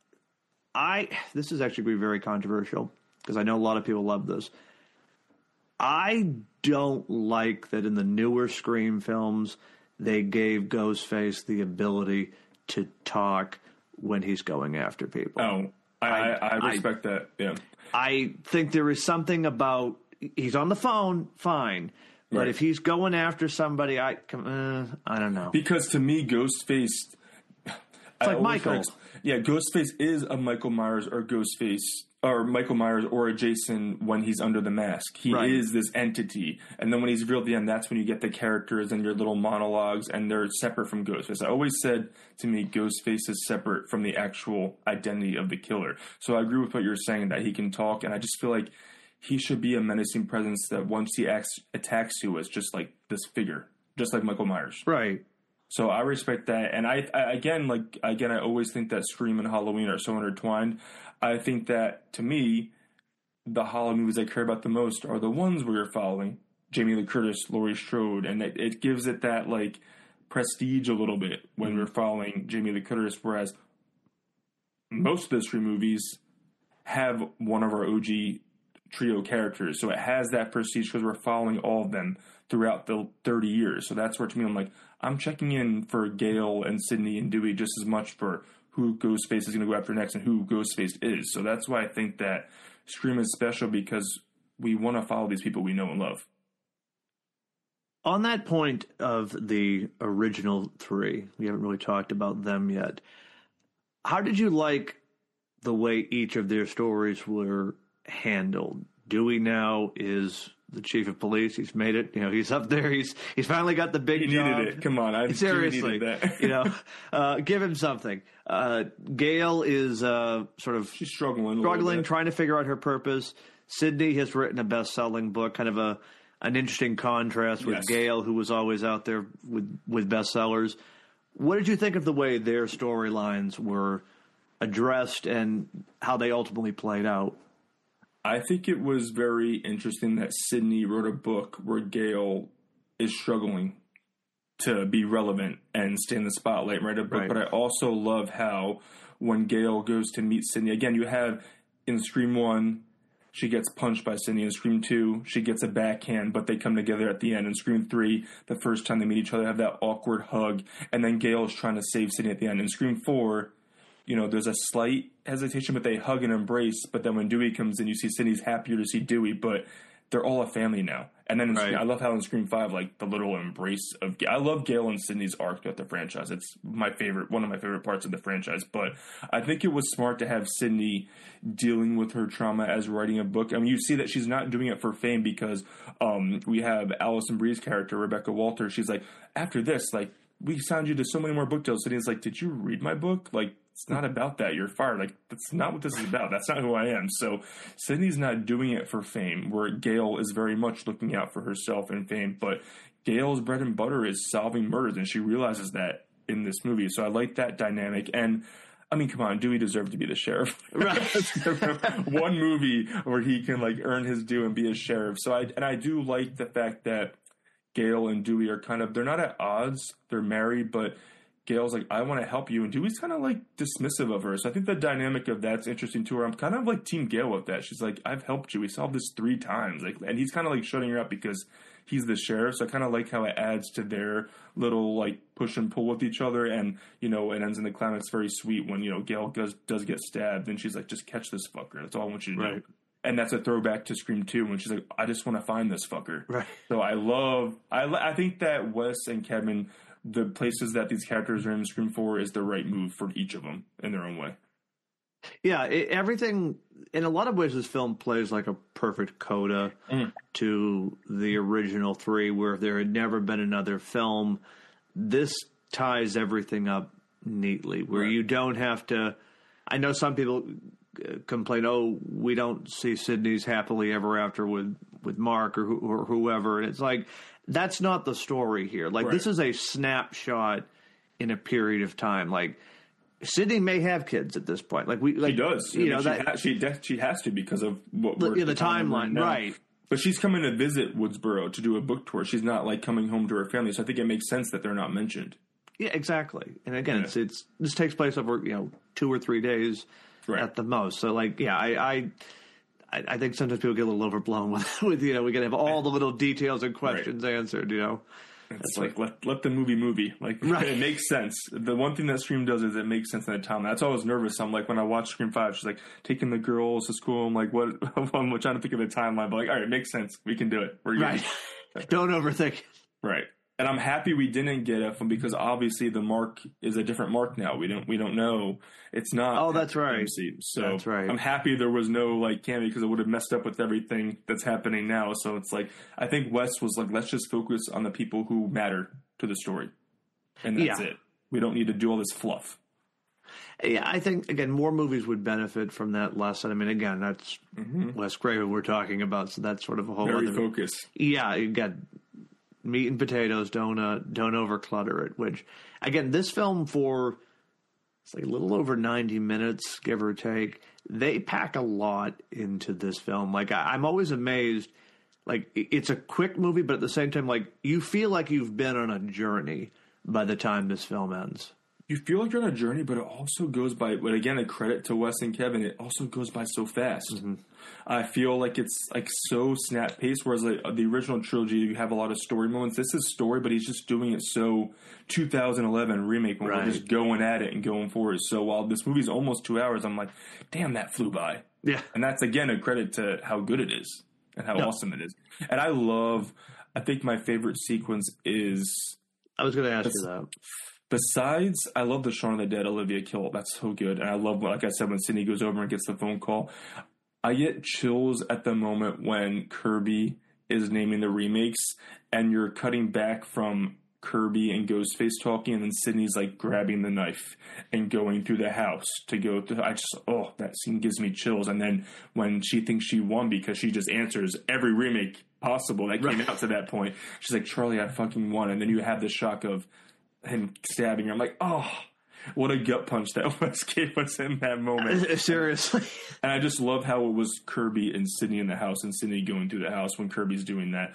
this is actually going to be very controversial because I know a lot of people love this. I don't like that in the newer Scream films, they gave Ghostface the ability to talk when he's going after people. Oh, I respect that, yeah. I think there is something about, he's on the phone, fine. But if he's going after somebody, I don't know. Because to me, Ghostface... It's like Michael. Ghostface is a Michael Myers or Ghostface, or Michael Myers or a Jason when he's under the mask. He is this entity. And then when he's revealed at the end, that's when you get the characters and your little monologues, and they're separate from Ghostface. I always said to me, Ghostface is separate from the actual identity of the killer. So I agree with what you're saying, that he can talk, and I just feel like he should be a menacing presence that once he attacks you as just like this figure, just like Michael Myers. Right. So I respect that. And I always think that Scream and Halloween are so intertwined. I think that, to me, the Halloween movies I care about the most are the ones where you're following Jamie Lee Curtis, Laurie Strode, and it gives it that, like, prestige a little bit when we're following Jamie Lee Curtis, whereas most of the Scream movies have one of our OG trio characters, so it has that prestige because we're following all of them throughout the 30 years. So that's where, to me, I'm checking in for Gale and Sidney and Dewey just as much for who Ghostface is going to go after next and who Ghostface is. So that's why I think that Scream is special, because we want to follow these people we know and love. On that point of the original 3, we haven't really talked about them yet. How did you like the way each of their stories were handled? Dewey now is the chief of police. He's made it. He's up there. He's finally got the big job. He needed it. Come on, seriously. Needed that. Give him something. Gale is she's struggling, trying to figure out her purpose. Sidney has written a best-selling book, kind of an interesting contrast with Gale, who was always out there with bestsellers. What did you think of the way their storylines were addressed and how they ultimately played out. I think it was very interesting that Sydney wrote a book where Gale is struggling to be relevant and stay in the spotlight and write a book. Right. But I also love how when Gale goes to meet Sydney, again, you have in Scream 1, she gets punched by Sydney. In Scream 2, she gets a backhand, but they come together at the end. In Scream 3, the first time they meet each other, have that awkward hug, and then Gale is trying to save Sydney at the end. In Scream 4, there's a slight hesitation, but they hug and embrace. But then when Dewey comes in, you see Sydney's happier to see Dewey, but they're all a family now. And then I love how in Scream 5, like the little embrace of I love Gale and Sydney's arc throughout the franchise. It's one of my favorite parts of the franchise. But I think it was smart to have Sydney dealing with her trauma as writing a book. I mean, you see that she's not doing it for fame because we have Alison Brie's character, Rebecca Walter. She's like, after this, like, we signed you to so many more book deals. Sydney's like, did you read my book? Like, it's not about that. You're fired. Like, that's not what this is about. That's not who I am. So Sydney's not doing it for fame, where Gale is very much looking out for herself and fame. But Gale's bread and butter is solving murders, and she realizes that in this movie. So I like that dynamic. And, I mean, come on, Dewey deserved to be the sheriff. Right. One movie where he can, like, earn his due and be a sheriff. So I do like the fact that Gale and Dewey are they're not at odds. They're married, but Gale's like, I want to help you. And Dewey's kind of like dismissive of her. So I think the dynamic of that's interesting to her. I'm kind of like Team Gale with that. She's like, I've helped you. We solved this 3 times. Like, and he's kind of like shutting her up because he's the sheriff. So I kind of like how it adds to their little like push and pull with each other. And, it ends in the climax very sweet when, Gale does get stabbed. And she's like, just catch this fucker. That's all I want you to do. And that's a throwback to Scream 2 when she's like, I just want to find this fucker. Right. So I think that Wes and Kevin, the places that these characters are in Scream 4 is the right move for each of them in their own way. Yeah, everything, in a lot of ways, this film plays like a perfect coda to the original 3, where if there had never been another film, this ties everything up neatly, where you don't have to. I know some people complain, we don't see Sydney's happily ever after with Mark or whoever, and it's like, that's not the story here. Like, this is a snapshot in a period of time. Like, Sydney may have kids at this point. Like, she does. She has to because of what the timeline, right? But she's coming to visit Woodsboro to do a book tour. She's not like coming home to her family. So I think it makes sense that they're not mentioned. Yeah, exactly. And again, it's this takes place over 2 or 3 days at the most. So like, I think sometimes people get a little overblown with we can have all the little details and questions answered. It's like let the movie. Like it makes sense. The one thing that Scream does is it makes sense in the time. That's why I was nervous. I'm like, when I watched Scream 5, she's like taking the girls to school. I'm like, what? I'm trying to think of the timeline, but like, all right, it makes sense. We can do it. We're good. Don't overthink it. Right. And I'm happy we didn't get it because obviously the mark is a different mark now. We don't know. It's not. Oh, that's right. So that's right. I'm happy there was no like cameo because it would have messed up with everything that's happening now. So it's like, I think Wes was like, let's just focus on the people who matter to the story. And that's it. We don't need to do all this fluff. Yeah, I think, again, more movies would benefit from that lesson. I mean, again, that's Wes Craven we're talking about. So that's sort of a whole Very other focus. Yeah, you got meat and potatoes, don't overclutter it. Which, again, this film it's like a little over 90 minutes, give or take. They pack a lot into this film. Like, I'm always amazed. Like, it's a quick movie, but at the same time, like, you feel like you've been on a journey by the time this film ends. You feel like you're on a journey, but it also goes by, but again, a credit to Wes and Kevin, it also goes by so fast. I feel like it's like so snap paced, whereas like the original trilogy, you have a lot of story moments. This is story, but he's just doing it so 2011 remake when we're just going at it and going forward. So while this movie's almost 2 hours, I'm like, damn, that flew by. Yeah. And that's, again, a credit to how good it is and how awesome it is. And I think my favorite sequence is... I was going to ask you that. Besides, I love the Shaun of the Dead Olivia kill. That's so good. And I love, like I said, when Sydney goes over and gets the phone call. I get chills at the moment when Kirby is naming the remakes and you're cutting back from Kirby and Ghostface talking and then Sydney's like grabbing the knife and going through the house to go to, that scene gives me chills. And then when she thinks she won because she just answers every remake possible that came out to that point, she's like, Charlie, I fucking won. And then you have the shock of him stabbing her. I'm like, What a gut punch that Wes gave us in that moment. Seriously. And I just love how it was Kirby and Sydney in the house and Sydney going through the house when Kirby's doing that.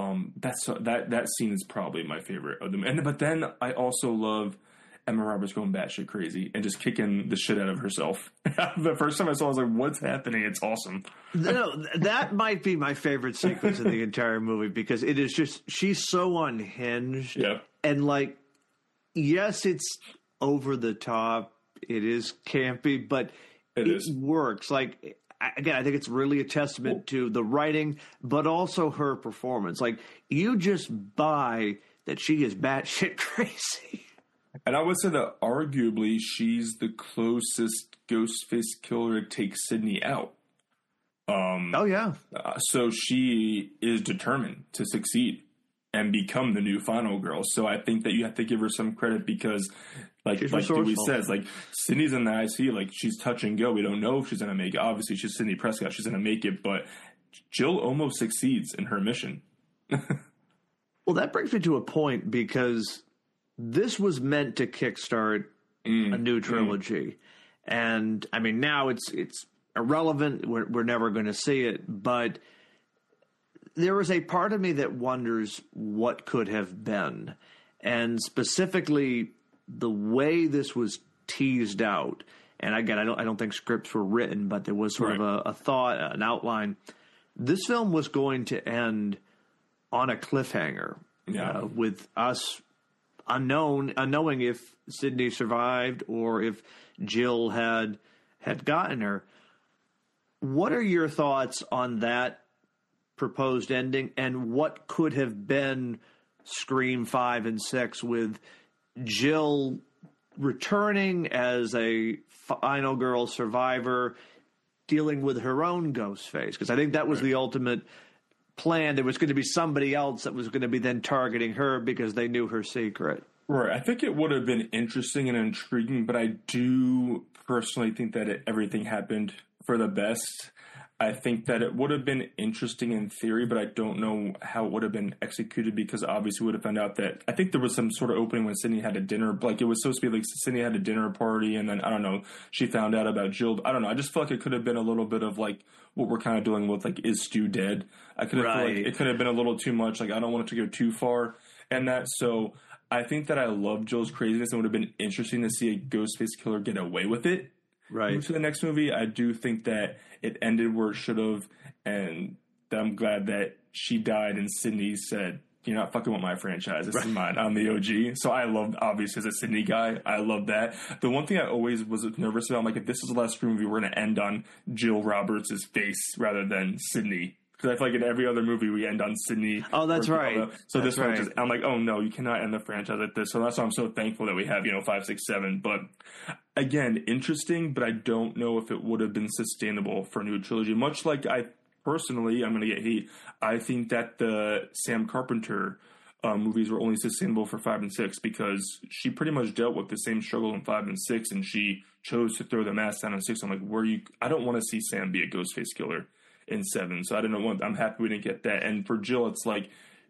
That scene is probably my favorite of them. But then I also love Emma Roberts going batshit crazy and just kicking the shit out of herself. The first time I saw it, I was like, what's happening? It's awesome. No, that might be my favorite sequence in the entire movie because it is just, she's so unhinged. Yeah. And like, yes, it's over the top. It is campy, but it works. Like, again, I think it's really a testament to the writing, but also her performance. Like, you just buy that she is batshit crazy. And I would say that arguably she's the closest Ghostface killer to take Sydney out. Oh, yeah. So she is determined to succeed and become the new final girl. So I think that you have to give her some credit because, like Dewey says, like, Sydney's in the ICU, like, she's touch and go. We don't know if she's going to make it. Obviously, she's Sidney Prescott. She's going to make it. But Jill almost succeeds in her mission. Well, that brings me to a point because this was meant to kickstart a new trilogy. And, I mean, now it's irrelevant. We're never going to see it. But there is a part of me that wonders what could have been. And specifically, the way this was teased out. And again, I don't think scripts were written, but there was sort of a thought, an outline. This film was going to end on a cliffhanger with us unknowing if Sydney survived or if Jill had gotten her. What are your thoughts on that proposed ending, and what could have been Scream 5 and 6 with Jill returning as a final girl survivor, dealing with her own ghost face? Because I think that was the ultimate plan. There was going to be somebody else that was going to be then targeting her because they knew her secret. Right. I think it would have been interesting and intriguing, but I do personally think that everything happened for the best. I think that it would have been interesting in theory, but I don't know how it would have been executed because obviously we would have found out that I think there was some sort of opening when Sydney had a dinner, like it was supposed to be like Sydney had a dinner party and then, I don't know, she found out about Jill. I don't know. I just feel like it could have been a little bit of like what we're kind of dealing with, like, is Stu dead? I could have felt like it could have been a little too much. Like, I don't want it to go too far and that. So I think that I love Jill's craziness. It would have been interesting to see a Ghostface killer get away with it. Right. To the next movie, I do think that it ended where it should have, and I'm glad that she died and Sydney said, "You're not fucking with my franchise. This is mine. I'm the OG." So I loved, obviously, as a Sydney guy, I love that. The one thing I always was nervous about, I'm like, if this is the last Scream movie, we're going to end on Jill Roberts' face rather than Sydney. Because I feel like in every other movie we end on Sydney. Oh, that's right. So this one, I'm like, oh no, you cannot end the franchise like this. So that's why I'm so thankful that we have, 5, 6, 7. But again, interesting, but I don't know if it would have been sustainable for a new trilogy. Much like I'm going to get heat. I think that the Sam Carpenter movies were only sustainable for 5 and 6 because she pretty much dealt with the same struggle in 5 and 6, and she chose to throw the mask down in 6. I'm like, I don't want to see Sam be a Ghostface killer in 7, so I didn't know. I'm happy we didn't get that. And for Jill, it's like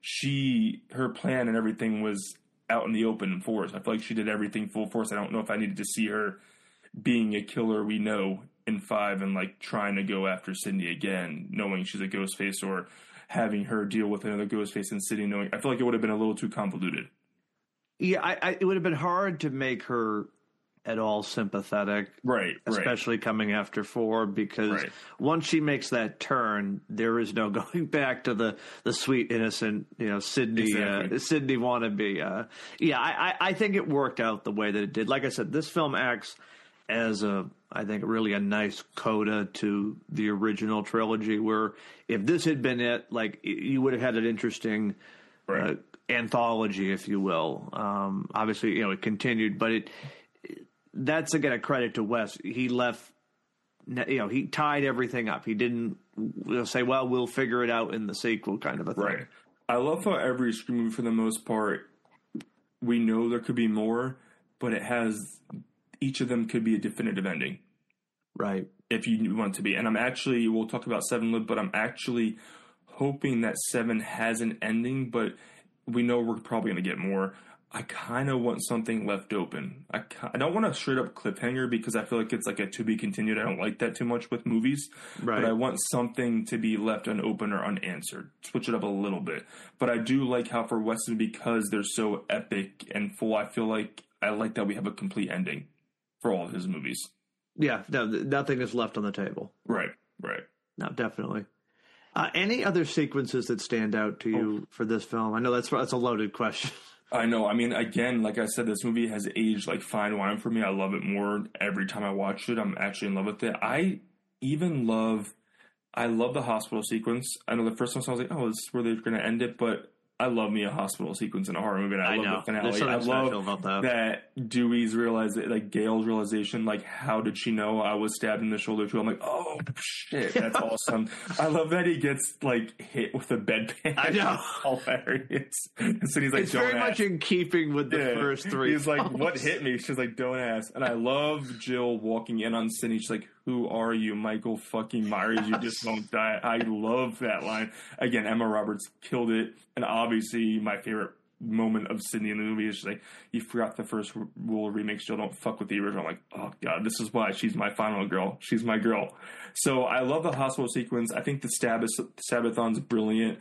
her plan and everything was out in the open in force. I feel like she did everything full force. I don't know if I needed to see her being a killer we know in 5 and like trying to go after Sydney again, knowing she's a Ghostface, or having her deal with another Ghostface in Sydney knowing. I feel like it would have been a little too convoluted. Yeah, it would have been hard to make her at all sympathetic, right? Especially coming after 4, because once she makes that turn, there is no going back to the sweet innocent, Sydney Sydney wannabe. I think it worked out the way that it did. Like I said, this film acts as I think really a nice coda to the original trilogy. Where if this had been it, like, you would have had an interesting anthology, if you will. Obviously, it continued, but that's again a credit to Wes. He left, he tied everything up. He didn't say, "Well, we'll figure it out in the sequel," kind of a thing. Right. I love how every Scream movie, for the most part, we know there could be more, but it has, each of them could be a definitive ending. Right. If you want to be. And we'll talk about 7, but I'm actually hoping that 7 has an ending, but we know we're probably going to get more. I kind of want something left open. I don't want a straight up cliffhanger because I feel like it's like a to be continued. I don't like that too much with movies. Right. But I want something to be left unopened or unanswered. Switch it up a little bit. But I do like how for Western, because they're so epic and full, I feel like I like that we have a complete ending for all of his movies. Yeah, no, nothing is left on the table. Right. No, definitely. Any other sequences that stand out to you for this film? I know that's a loaded question. I know. I mean, again, like I said, this movie has aged like fine wine for me. I love it more every time I watch it. I'm actually in love with it. I love the hospital sequence. I know the first time I was like, oh, this is where they're going to end it, but I love me a hospital sequence in a horror movie, and I love the finale. I love about that Dewey's like Gail's realization, like, how did she know I was stabbed in the shoulder too? I'm like, oh shit, that's awesome. I love that he gets like hit with a bedpan. I know, hilarious. And so he's like, it's very much in keeping with the first three. He's like, what hit me? She's like, don't ask. And I love Jill walking in on Sidney. She's like, who are you, Michael fucking Myers? You just won't die. I love that line. Again, Emma Roberts killed it. And obviously, my favorite moment of Sidney in the movie is she's like, you forgot the first rule of remakes, Jill, don't fuck with the original. I'm like, oh, God, this is why. She's my final girl. She's my girl. So I love the hospital sequence. I think the Stab-a-thon's brilliant.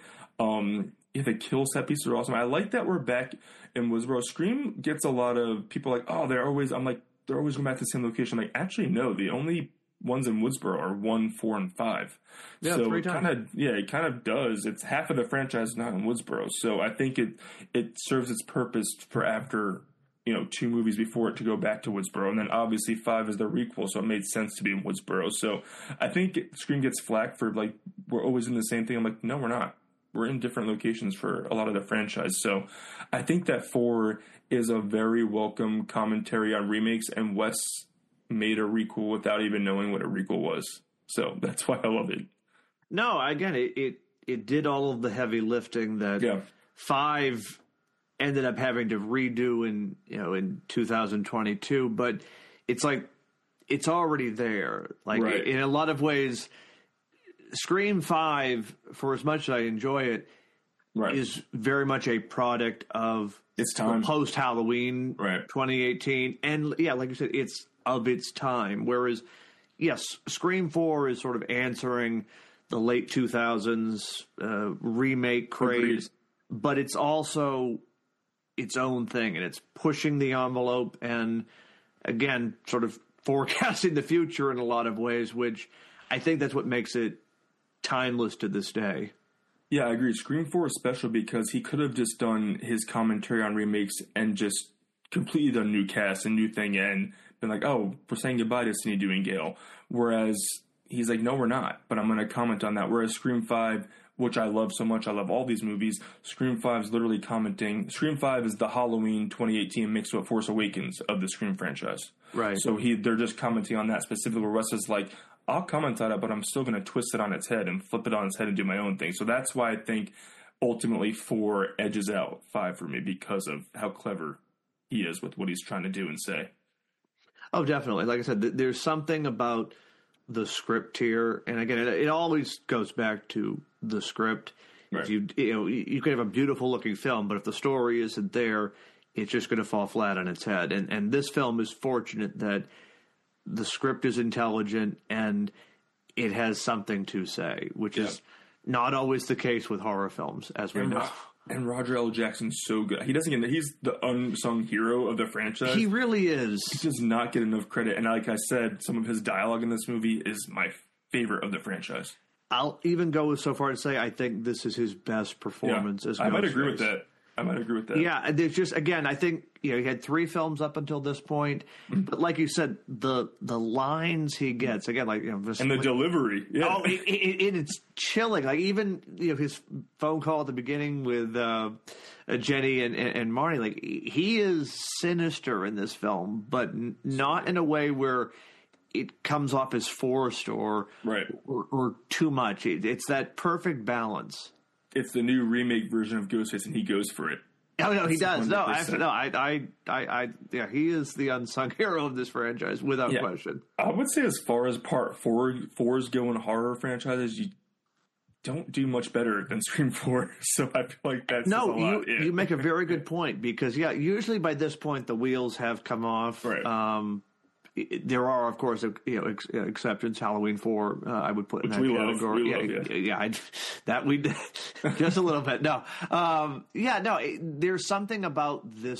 The kill set pieces are awesome. I like that we're back in Woodsboro. Scream gets a lot of people like, oh, they're always going back to the same location. I'm like, actually, no, the only ones in Woodsboro are 1, 4, and 5. Yeah, so 3 times. It kind of does. It's half of the franchise not in Woodsboro. So I think it serves its purpose for after 2 movies before it to go back to Woodsboro, and then obviously 5 is the requel, so it made sense to be in Woodsboro. So I think Scream gets flack for like we're always in the same thing. I'm like, no, we're not. We're in different locations for a lot of the franchise. So I think that 4 is a very welcome commentary on remakes, and Wes made a requel without even knowing what a requel was. So that's why I love it. No, again, it did all of the heavy lifting that 5 ended up having to redo in 2022, but it's like it's already there. Like in a lot of ways, Scream 5, for as much as I enjoy it, is very much a product of its time, post Halloween 2018, and like you said, it's of its time. Whereas, yes, Scream 4 is sort of answering the late 2000s remake craze, but it's also its own thing, and it's pushing the envelope and, again, sort of forecasting the future in a lot of ways, which I think that's what makes it timeless to this day. Yeah, I agree. Scream 4 is special because he could have just done his commentary on remakes and just completely done new cast and new thing and been like, oh, we're saying goodbye to Sidney Dewey and Gale. Whereas he's like, no, we're not, but I'm going to comment on that. Whereas Scream 5, which I love so much, I love all these movies, Scream 5 is literally commenting. Scream 5 is the Halloween 2018 mixed with Force Awakens of the Scream franchise. Right. So they're just commenting on that specifically, where Wes is like, I'll comment on it, but I'm still going to twist it on its head and flip it on its head and do my own thing. So that's why I think ultimately 4 edges out 5 for me, because of how clever he is with what he's trying to do and say. Oh, definitely. Like I said, there's something about the script here, and again, it always goes back to the script. Right. If you could have a beautiful looking film, but if the story isn't there, it's just going to fall flat on its head. And this film is fortunate that the script is intelligent and it has something to say, which is not always the case with horror films, as we know. And Roger L. Jackson's so good. He's the unsung hero of the franchise. He really is. He does not get enough credit. And like I said, some of his dialogue in this movie is my favorite of the franchise. I'll even go so far to say I think this is his best performance as Ghostface. I might agree with that. Yeah, there's just, again, I think he had 3 films up until this point, but like you said, the lines he gets, again, like and the delivery, it's chilling. Like even his phone call at the beginning with Jenny and Marnie, like he is sinister in this film, but not in a way where it comes off as forced or too much. It's that perfect balance. It's the new remake version of Ghostface, and he goes for it. Oh no, he does. 100%. No, he is the unsung hero of this franchise without question. I would say, as far as part 4's go in horror franchises, don't do much better than Scream 4. So I feel like that's a lot. You make a very good point because, usually by this point the wheels have come off. Right. There are, of course, exceptions. Halloween 4, I would put in that category. That we did just a little bit. No, there's something about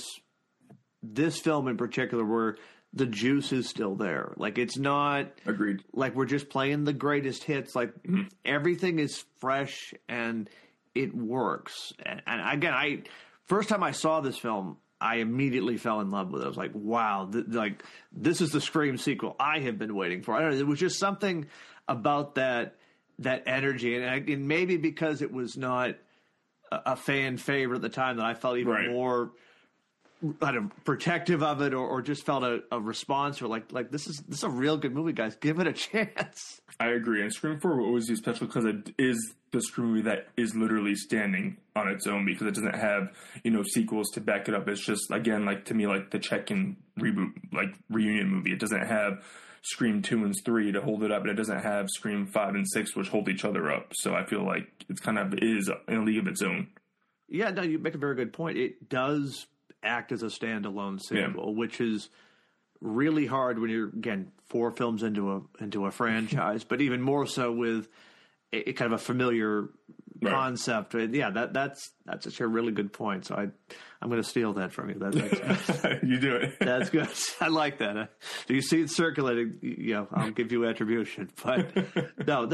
this film in particular where the juice is still there. Like, it's not agreed. Like we're just playing the greatest hits. Like everything is fresh and it works. And again, first time I saw this film, I immediately fell in love with it. I was like, wow, this is the Scream sequel I have been waiting for. I don't know. There was just something about that energy. And maybe because it was not a fan favorite at the time that I felt even more kind of protective of it or just felt a response or like this is a real good movie, guys. Give it a chance. I agree. And Scream 4 will always be special because it is the Scream movie that is literally standing on its own because it doesn't have, sequels to back it up. It's just, again, like to me, like the check-in reboot, like reunion movie. It doesn't have Scream 2 and 3 to hold it up, and it doesn't have Scream 5 and 6, which hold each other up. So I feel like it's kind of is in a league of its own. Yeah, no, you make a very good point. It does act as a standalone sequel, which is really hard when you're, again, 4 films into a franchise, but even more so with a kind of a familiar concept. That's actually a really good point. So I'm going to steal that from you. You do it. That's good. I like that. So you see it circulating, I'll give you attribution. But no,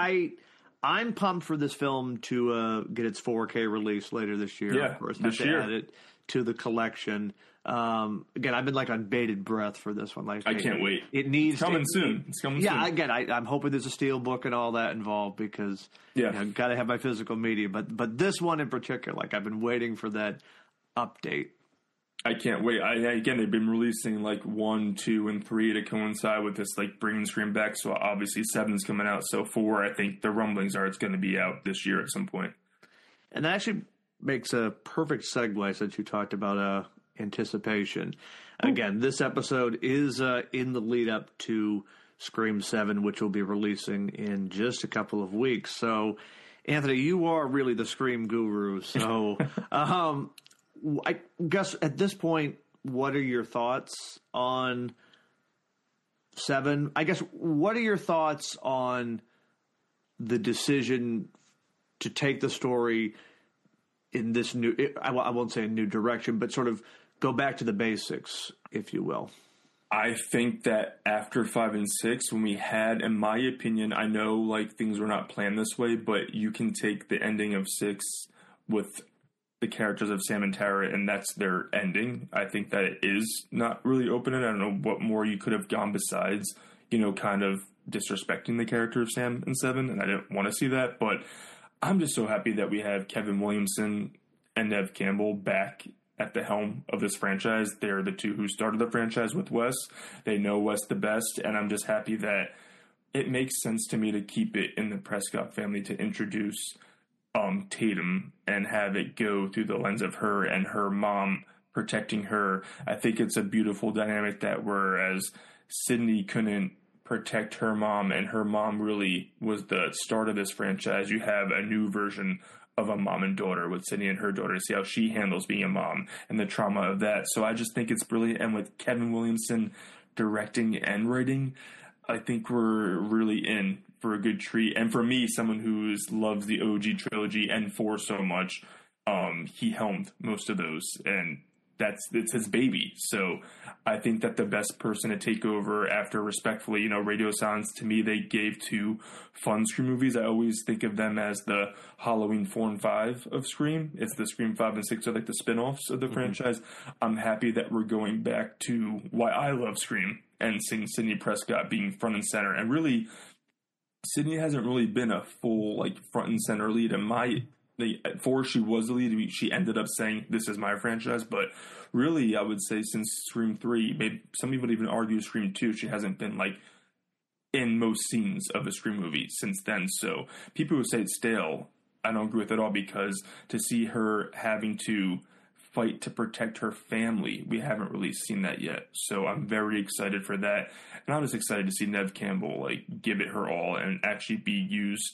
I'm pumped for this film to get its 4K release later this year. Yeah, of course, this year. Add it to the collection. Again, I've been like on bated breath for this one. Like, I can't wait. It needs it's coming soon. It's coming soon. Yeah, again, I'm hoping there's a steel book and all that involved because got to have my physical media. But this one in particular, like I've been waiting for that update. I can't wait. Again, they've been releasing like 1, 2, and 3 to coincide with this, like bringing Scream back. So obviously 7's coming out. So 4, I think the rumblings are it's going to be out this year at some point. And that actually makes a perfect segue since you talked about anticipation. Again, this episode is in the lead up to Scream 7, which will be releasing in just a couple of weeks. So, Anthony, you are really the Scream guru. So, I guess at this point, what are your thoughts on 7? I guess, what are your thoughts on the decision to take the story in this new, I won't say a new direction, but sort of go back to the basics, if you will? I think that after 5 and 6, when we had, in my opinion, I know like things were not planned this way, but you can take the ending of 6 with the characters of Sam and Tara, and that's their ending. I think that it is not really open-ended. I don't know what more you could have gone besides, kind of disrespecting the character of Sam in 7, and I didn't want to see that, but I'm just so happy that we have Kevin Williamson and Neve Campbell back at the helm of this franchise. They're the two who started the franchise with Wes. They know Wes the best, and I'm just happy that it makes sense to me to keep it in the Prescott family to introduce Tatum and have it go through the lens of her and her mom protecting her. I think it's a beautiful dynamic that whereas Sydney couldn't protect her mom and her mom really was the start of this franchise, you have a new version of a mom and daughter with Sydney and her daughter to see how she handles being a mom and the trauma of that. So I just think it's brilliant. And with Kevin Williamson directing and writing, I think we're really in for a good treat. And for me, someone who loves the OG trilogy and 4 so much, he helmed most of those, and it's his baby. So I think that the best person to take over after, respectfully, Radio Silence, to me, they gave 2 fun Scream movies. I always think of them as the Halloween 4 and 5 of Scream. It's the Scream 5 and 6 are like the spin-offs of the franchise. I'm happy that we're going back to why I love Scream and seeing Sidney Prescott being front and center. And really, Sidney hasn't really been a full front and center lead. At 4, she was the lead. She ended up saying, "This is my franchise." But really, I would say since Scream 3, maybe some people would even argue Scream 2, she hasn't been in most scenes of a Scream movie since then. So people who say it's stale, I don't agree with at all, because to see her having to fight to protect her family, we haven't really seen that yet. So I'm very excited for that. And I'm just excited to see Neve Campbell give it her all and actually be used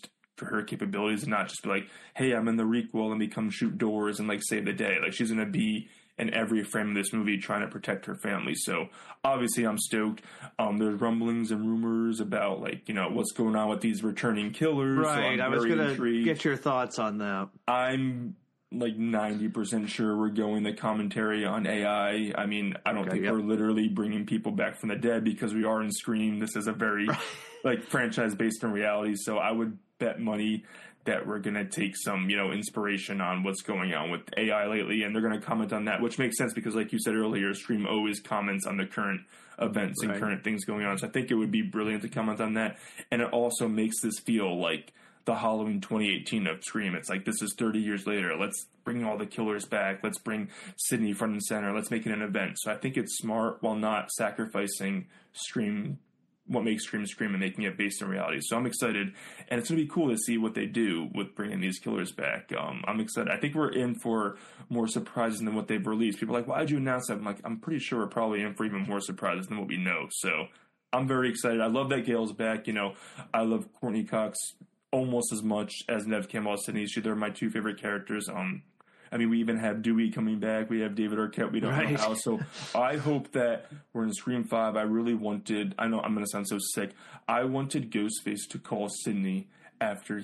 for her capabilities and not just be like, hey, I'm in the requel, let me come shoot doors and like save the day. Like she's going to be in every frame of this movie trying to protect her family. So obviously I'm stoked. There's rumblings and rumors about like, you know, what's going on with these returning killers. Right. So I was going to get your thoughts on that. I'm like 90% sure we're going the commentary on AI. I mean, I don't think we're literally bringing people back from the dead because we are in Scream. This is a very like franchise based on reality. So I would bet money that we're going to take some, you know, inspiration on what's going on with AI lately. And they're going to comment on that, which makes sense because like you said earlier, Scream always comments on the current events and current things going on. So I think it would be brilliant to comment on that. And it also makes this feel like the Halloween 2018 of Scream. It's like, this is 30 years later. Let's bring all the killers back. Let's bring Sydney front and center. Let's make it an event. So I think it's smart while not sacrificing Scream, what makes Scream Scream, and making it based in reality. So I'm excited. And it's going to be cool to see what they do with bringing these killers back. I'm excited. I think we're in for more surprises than what they've released. People are like, why'd you announce that? I'm like, I'm pretty sure we're probably in for even more surprises than what we know. So I'm very excited. I love that Gail's back. You know, I love Courtney Cox almost as much as Nev Campbell as Sydney. They're my two favorite characters. I mean, we even have Dewey coming back. We have David Arquette. We don't know how. So I hope that we're in Scream 5. I really wanted, I know I'm going to sound so sick, I wanted Ghostface to call Sydney after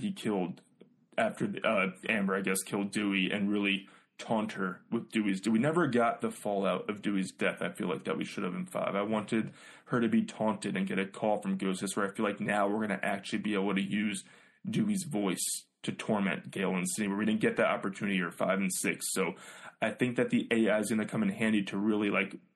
Amber, I guess, killed Dewey and really taunt her with Dewey's. We never got the fallout of Dewey's death, I feel like, that we should have in 5. I wanted her to be taunted and get a call from Ghostface where I feel like now we're going to actually be able to use Dewey's voice to torment Gale and Sydney, where we didn't get that opportunity in 5 and 6. So I think that the AI is going to come in handy to really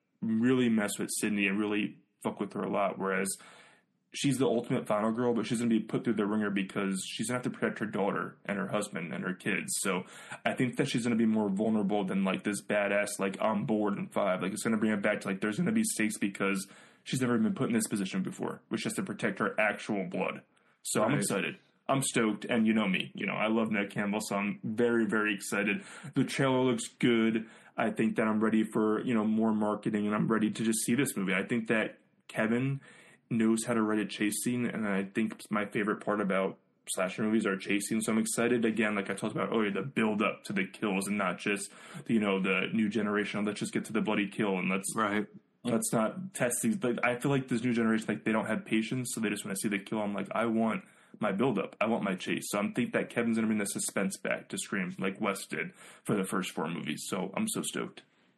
mess with Sydney and really fuck with her a lot. Whereas she's the ultimate final girl, but she's going to be put through the ringer because she's going to have to protect her daughter and her husband and her kids. So I think that she's going to be more vulnerable than like this badass, like on board in 5. Like it's going to bring it back to like there's going to be stakes because she's never been put in this position before, which is to protect her actual blood. So I'm excited. I'm stoked, and you know me. You know, I love Ned Campbell, so I'm very, very excited. The trailer looks good. I think that I'm ready for, you know, more marketing, and I'm ready to just see this movie. I think that Kevin knows how to write a chase scene, and I think my favorite part about slasher movies are chase scenes. So I'm excited, again, like I talked about earlier, the build-up to the kills and not just, you know, the new generation. Let's just get to the bloody kill, and let's not test these. Like, I feel like this new generation, like, they don't have patience, so they just want to see the kill. I'm like, I want my build-up. I want my chase. So I'm think that Kevin's going to bring the suspense back to Scream, like Wes did for the first 4 movies. So I'm so stoked.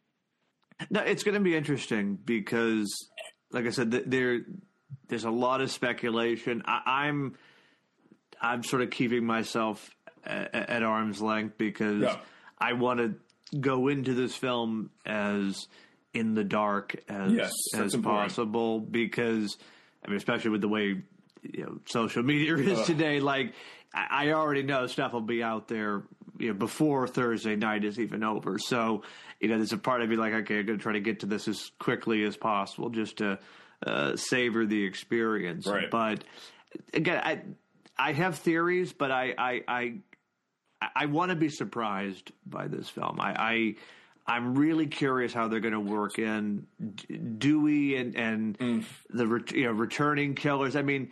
No, it's going to be interesting because, like I said, there's a lot of speculation. I'm sort of keeping myself at arm's length because I want to go into this film as in the dark as possible because, I mean, especially with the way, you know, social media is today, like I already know stuff will be out there, you know, before Thursday night is even over. So, you know, there's a part of me like, okay, I'm going to try to get to this as quickly as possible just to savor the experience. Right. But again, I have theories, but I want to be surprised by this film. I'm really curious how they're going to work in Dewey and the returning killers. I mean,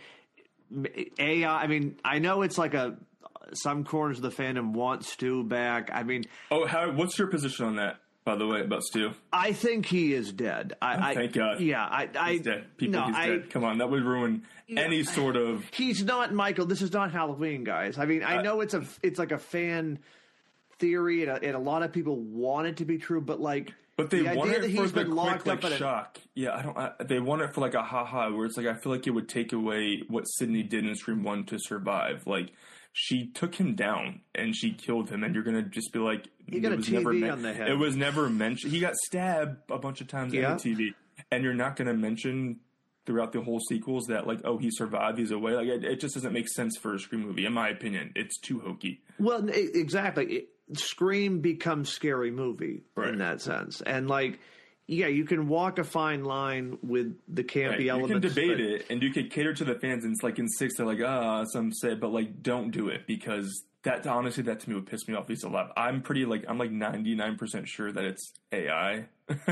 AI. I mean, I know it's like some corners of the fandom want Stu back. I mean, what's your position on that? By the way, about Stu, I think he is dead. Thank God. Yeah, he's dead. He's dead. Come on, that would ruin any sort of. He's not Michael. This is not Halloween, guys. I mean, I know it's like a fan theory, and a lot of people want it to be true, but like. But they want it for the locked quick, up shock. They want it for like a ha-ha, where it's like, I feel like it would take away what Sydney did in Scream 1 to survive. Like, she took him down, and she killed him, and you're going to just be like... You got a TV on the head. It was never mentioned. He got stabbed a bunch of times on the TV, and you're not going to mention throughout the whole sequels that, like, oh, he survived, he's away. Like, it just doesn't make sense for a Scream movie, in my opinion. It's too hokey. Well, exactly. Scream becomes scary movie in that sense. And like, yeah, you can walk a fine line with the campy elements. You can debate it and you can cater to the fans. And it's like in 6, they're like, some say, but like, don't do it because honestly, that to me would piss me off at least a lot. I'm like 99% sure that it's AI.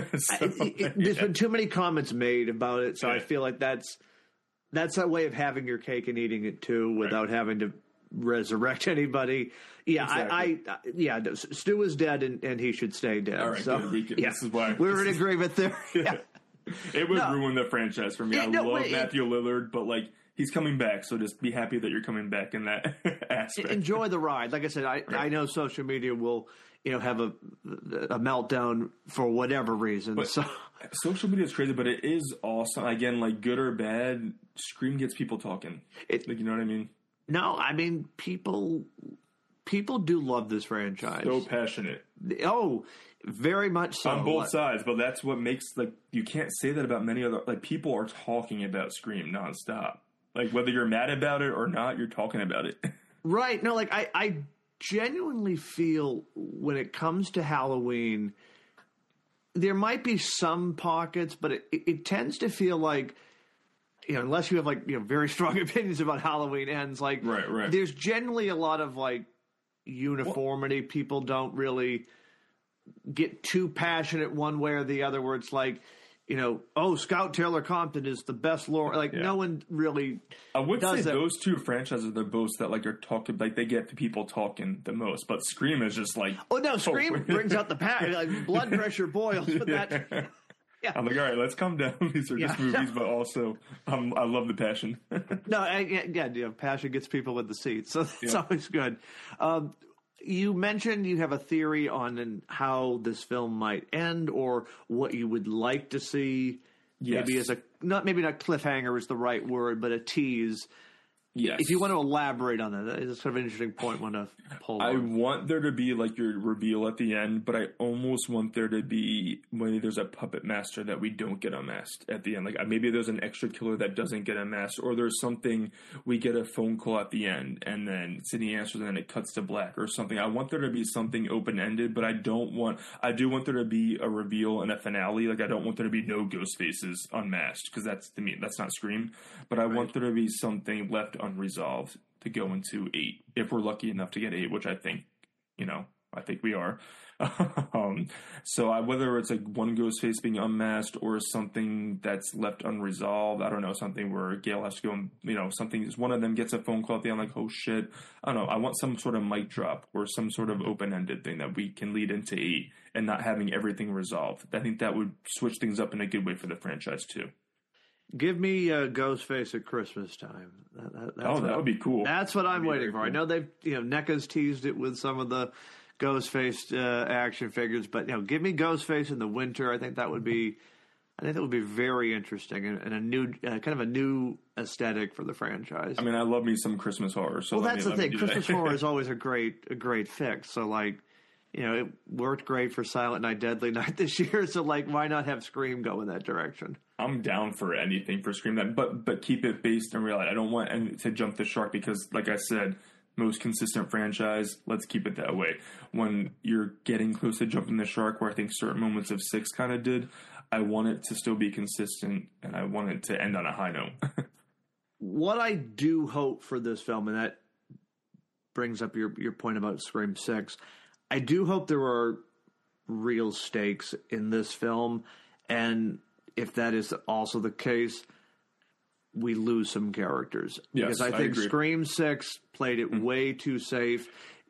There's been too many comments made about it. So I feel like that's a way of having your cake and eating it too without having to resurrect anybody. Yeah, Exactly. no, Stu is dead, and he should stay dead. All right, so good. yeah, This is why we're in agreement there. Yeah. It would ruin the franchise for me. I love Matthew Lillard, but like he's coming back, so just be happy that you're coming back in that aspect. Enjoy the ride. Like I said, I know social media will have a meltdown for whatever reason. But so social media is crazy, but it is awesome. Again, like good or bad, Scream gets people talking. Like, you know what I mean? No, I mean people do love this franchise. So passionate. Oh, very much so. On both sides, but that's what makes, like, you can't say that about many other, like, people are talking about Scream nonstop. Like, whether you're mad about it or not, you're talking about it. Right. No, like, I genuinely feel when it comes to Halloween, there might be some pockets, but it tends to feel like, unless you have, like, very strong opinions about Halloween Ends, like, right. There's generally a lot of, like, uniformity. Well, people don't really get too passionate one way or the other, where it's like, Scout Taylor Compton is the best lore. Like, no one really I would does say that. Those two franchises are the most that, like, are talking, like, they get the people talking the most. But Scream is just like... Oh, no, Scream brings out the passion. Like, blood pressure boils. But that... Yeah. I'm like, all right, let's calm down. These are just movies, but also I love the passion. No, passion gets people in the seats. So that's always good. You mentioned you have a theory on how this film might end, or what you would like to see. Yes. Maybe as maybe not cliffhanger is the right word, but a tease. Yes. If you want to elaborate on that, it's sort of an interesting point when to pull. I want there to be like your reveal at the end, but I almost want there to be maybe there's a puppet master that we don't get unmasked at the end. Like maybe there's an extra killer that doesn't get unmasked, or there's something we get a phone call at the end and then Sidney answers and then it cuts to black or something. I want there to be something open ended, but I do want there to be a reveal and a finale. Like I don't want there to be no ghost faces unmasked, because that's not Scream. But I want there to be something left unresolved to go into 8, if we're lucky enough to get 8, which I think we are. So whether it's like one ghost face being unmasked or something that's left unresolved, I don't know, something where Gail has to go and, something, one of them gets a phone call at the end, like, oh shit, I don't know, I want some sort of mic drop or some sort of open-ended thing that we can lead into 8 and not having everything resolved. I think that would switch things up in a good way for the franchise too. Give me Ghostface at Christmas time. That would be cool. That's what I'm waiting for. Cool. I know they've, NECA's teased it with some of the Ghostface action figures, but give me Ghostface in the winter. I think that would be very interesting and a new kind of a new aesthetic for the franchise. I mean, I love me some Christmas horror. So that's the thing. Christmas horror is always a great fix. So like, it worked great for Silent Night, Deadly Night this year. So like, why not have Scream go in that direction? I'm down for anything for Scream, but keep it based in reality. I don't want to jump the shark because, like I said, most consistent franchise. Let's keep it that way. When you're getting close to jumping the shark, where I think certain moments of 6 kind of did, I want it to still be consistent, and I want it to end on a high note. What I do hope for this film, and that brings up your point about Scream 6, I do hope there are real stakes in this film, and if that is also the case, we lose some characters. Yes, because I think agree. Scream 6 played it way too safe.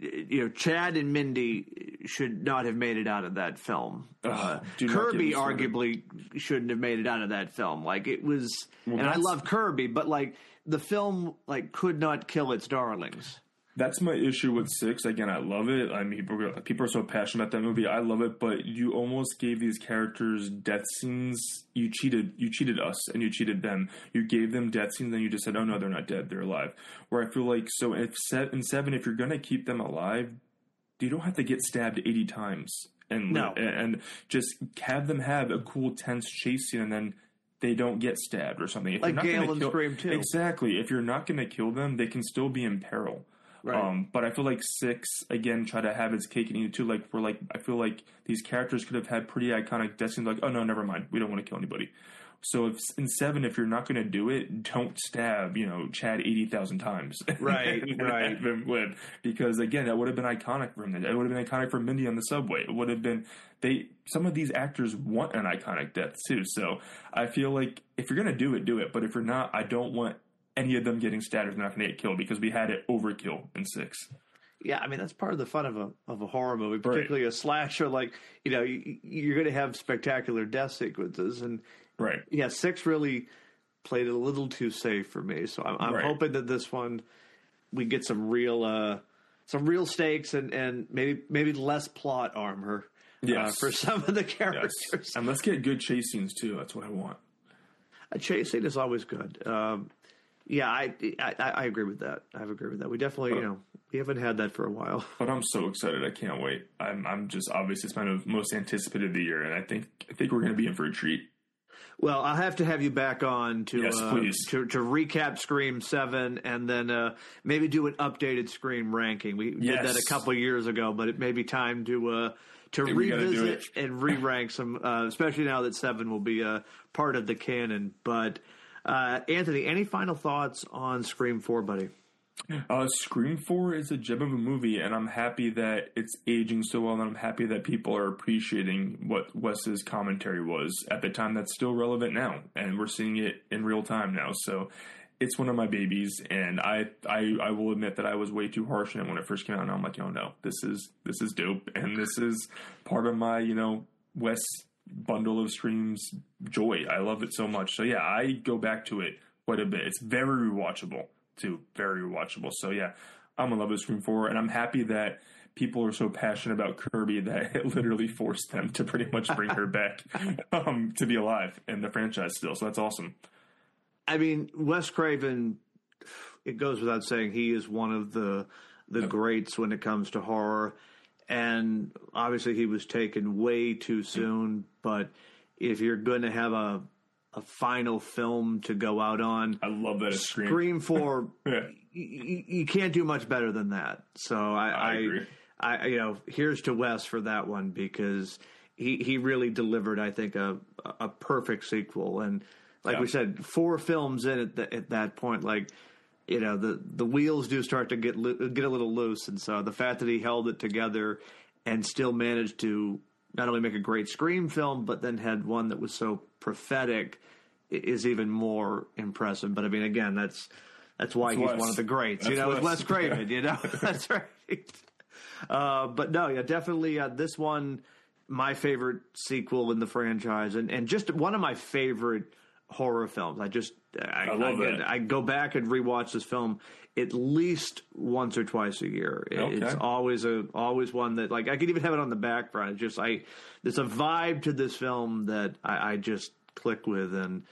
Chad and Mindy should not have made it out of that film. Kirby arguably shouldn't have made it out of that film. Like it was, and I love Kirby, but like the film could not kill its darlings. That's my issue with 6. Again, I love it. I mean, people are so passionate about that movie. I love it, but you almost gave these characters death scenes. You cheated us, and you cheated them. You gave them death scenes, and you just said, "Oh no, they're not dead; they're alive." Where I feel like, so in 7, if you're going to keep them alive, you don't have to get stabbed 80 times and just have them have a cool, tense chase scene, and then they don't get stabbed or something. If like Gale and Scream 2. Exactly. If you're not going to kill them, they can still be in peril. Right. But I feel like 6 again try to have its cake and eat it too. I feel like these characters could have had pretty iconic death scenes. Like, oh no, never mind, we don't want to kill anybody. So if in 7, if you're not going to do it, don't stab Chad 80,000 times. Right. Because again, that would have been iconic for him. It would have been iconic for Mindy on the subway. It would have been some of these actors want an iconic death too. So I feel like if you're going to do it, do it. But if you're not, I don't want any of them getting stabbed, they're not going to get killed, because we had it overkill in 6. Yeah, I mean, that's part of the fun of a horror movie, particularly a slasher. Like, you're going to have spectacular death sequences, and Right. Yeah, 6 really played it a little too safe for me. So I'm hoping that this one we get some real stakes and maybe less plot armor. Yes. For some of the characters. Yes. And let's get good chase scenes too. That's what I want. A chase scene is always good. Yeah, I agree with that. I agree with that. We definitely, we haven't had that for a while. But I'm so excited. I can't wait. I'm just, obviously it's my most anticipated of the year, and I think we're going to be in for a treat. Well, I'll have to have you back on to please. to recap Scream 7 and then maybe do an updated Scream ranking. We did that a couple of years ago, but it may be time to revisit and re-rank some, especially now that 7 will be part of the canon. But Anthony, any final thoughts on Scream 4, buddy? Scream 4 is a gem of a movie, and I'm happy that it's aging so well, and I'm happy that people are appreciating what Wes's commentary was at the time. That's still relevant now, and we're seeing it in real time now. So it's one of my babies, and I will admit that I was way too harsh on it when it first came out, and I'm like, oh no, this is dope, and this is part of my, Wes bundle of Screams joy. I love it so much. So yeah, I go back to it quite a bit. It's very rewatchable. Very rewatchable. So yeah, I'm in love with Scream 4, and I'm happy that people are so passionate about Kirby that it literally forced them to pretty much bring her back to be alive in the franchise still. So that's awesome. I mean, Wes Craven, it goes without saying, he is one of the greats when it comes to horror, and obviously he was taken way too soon, but if you're going to have a final film to go out on, I love that. Scream 4, you can't do much better than that. So I agree. Here's to Wes for that one, because he really delivered, I think, a perfect sequel. And like we said, 4 films in at that point, like, the wheels do start to get a little loose. And so the fact that he held it together and still managed to not only make a great Scream film, but then had one that was so prophetic is even more impressive. But I mean, again, that's why he's one of the greats. It's Wes Craven. That's right. But no, yeah, definitely this one, my favorite sequel in the franchise, and just one of my favorite horror films. I love it. I go back and rewatch this film at least once or twice a year. Okay. It's always one that, like, I could even have it on the background. There's a vibe to this film that I just click with, and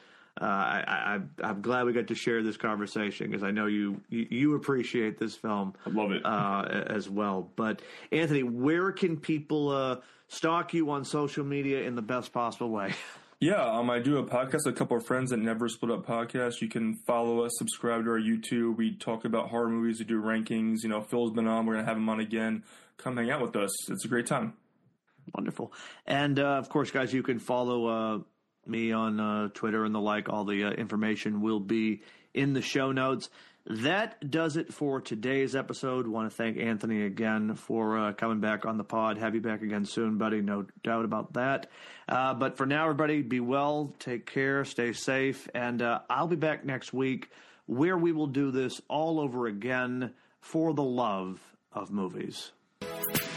I'm glad we got to share this conversation, because I know you appreciate this film. I love it as well. But Anthony, where can people stalk you on social media in the best possible way? Yeah, I do a podcast with a couple of friends at Never Split Up Podcast. You can follow us, subscribe to our YouTube. We talk about horror movies, we do rankings. Phil's been on. We're going to have him on again. Come hang out with us. It's a great time. Wonderful. And, of course, guys, you can follow me on Twitter and the like. All the information will be in the show notes. That does it for today's episode. Want to thank Anthony again for coming back on the pod. Have you back again soon, buddy. No doubt about that. But for now, everybody, be well, take care, stay safe, and I'll be back next week where we will do this all over again for the love of movies.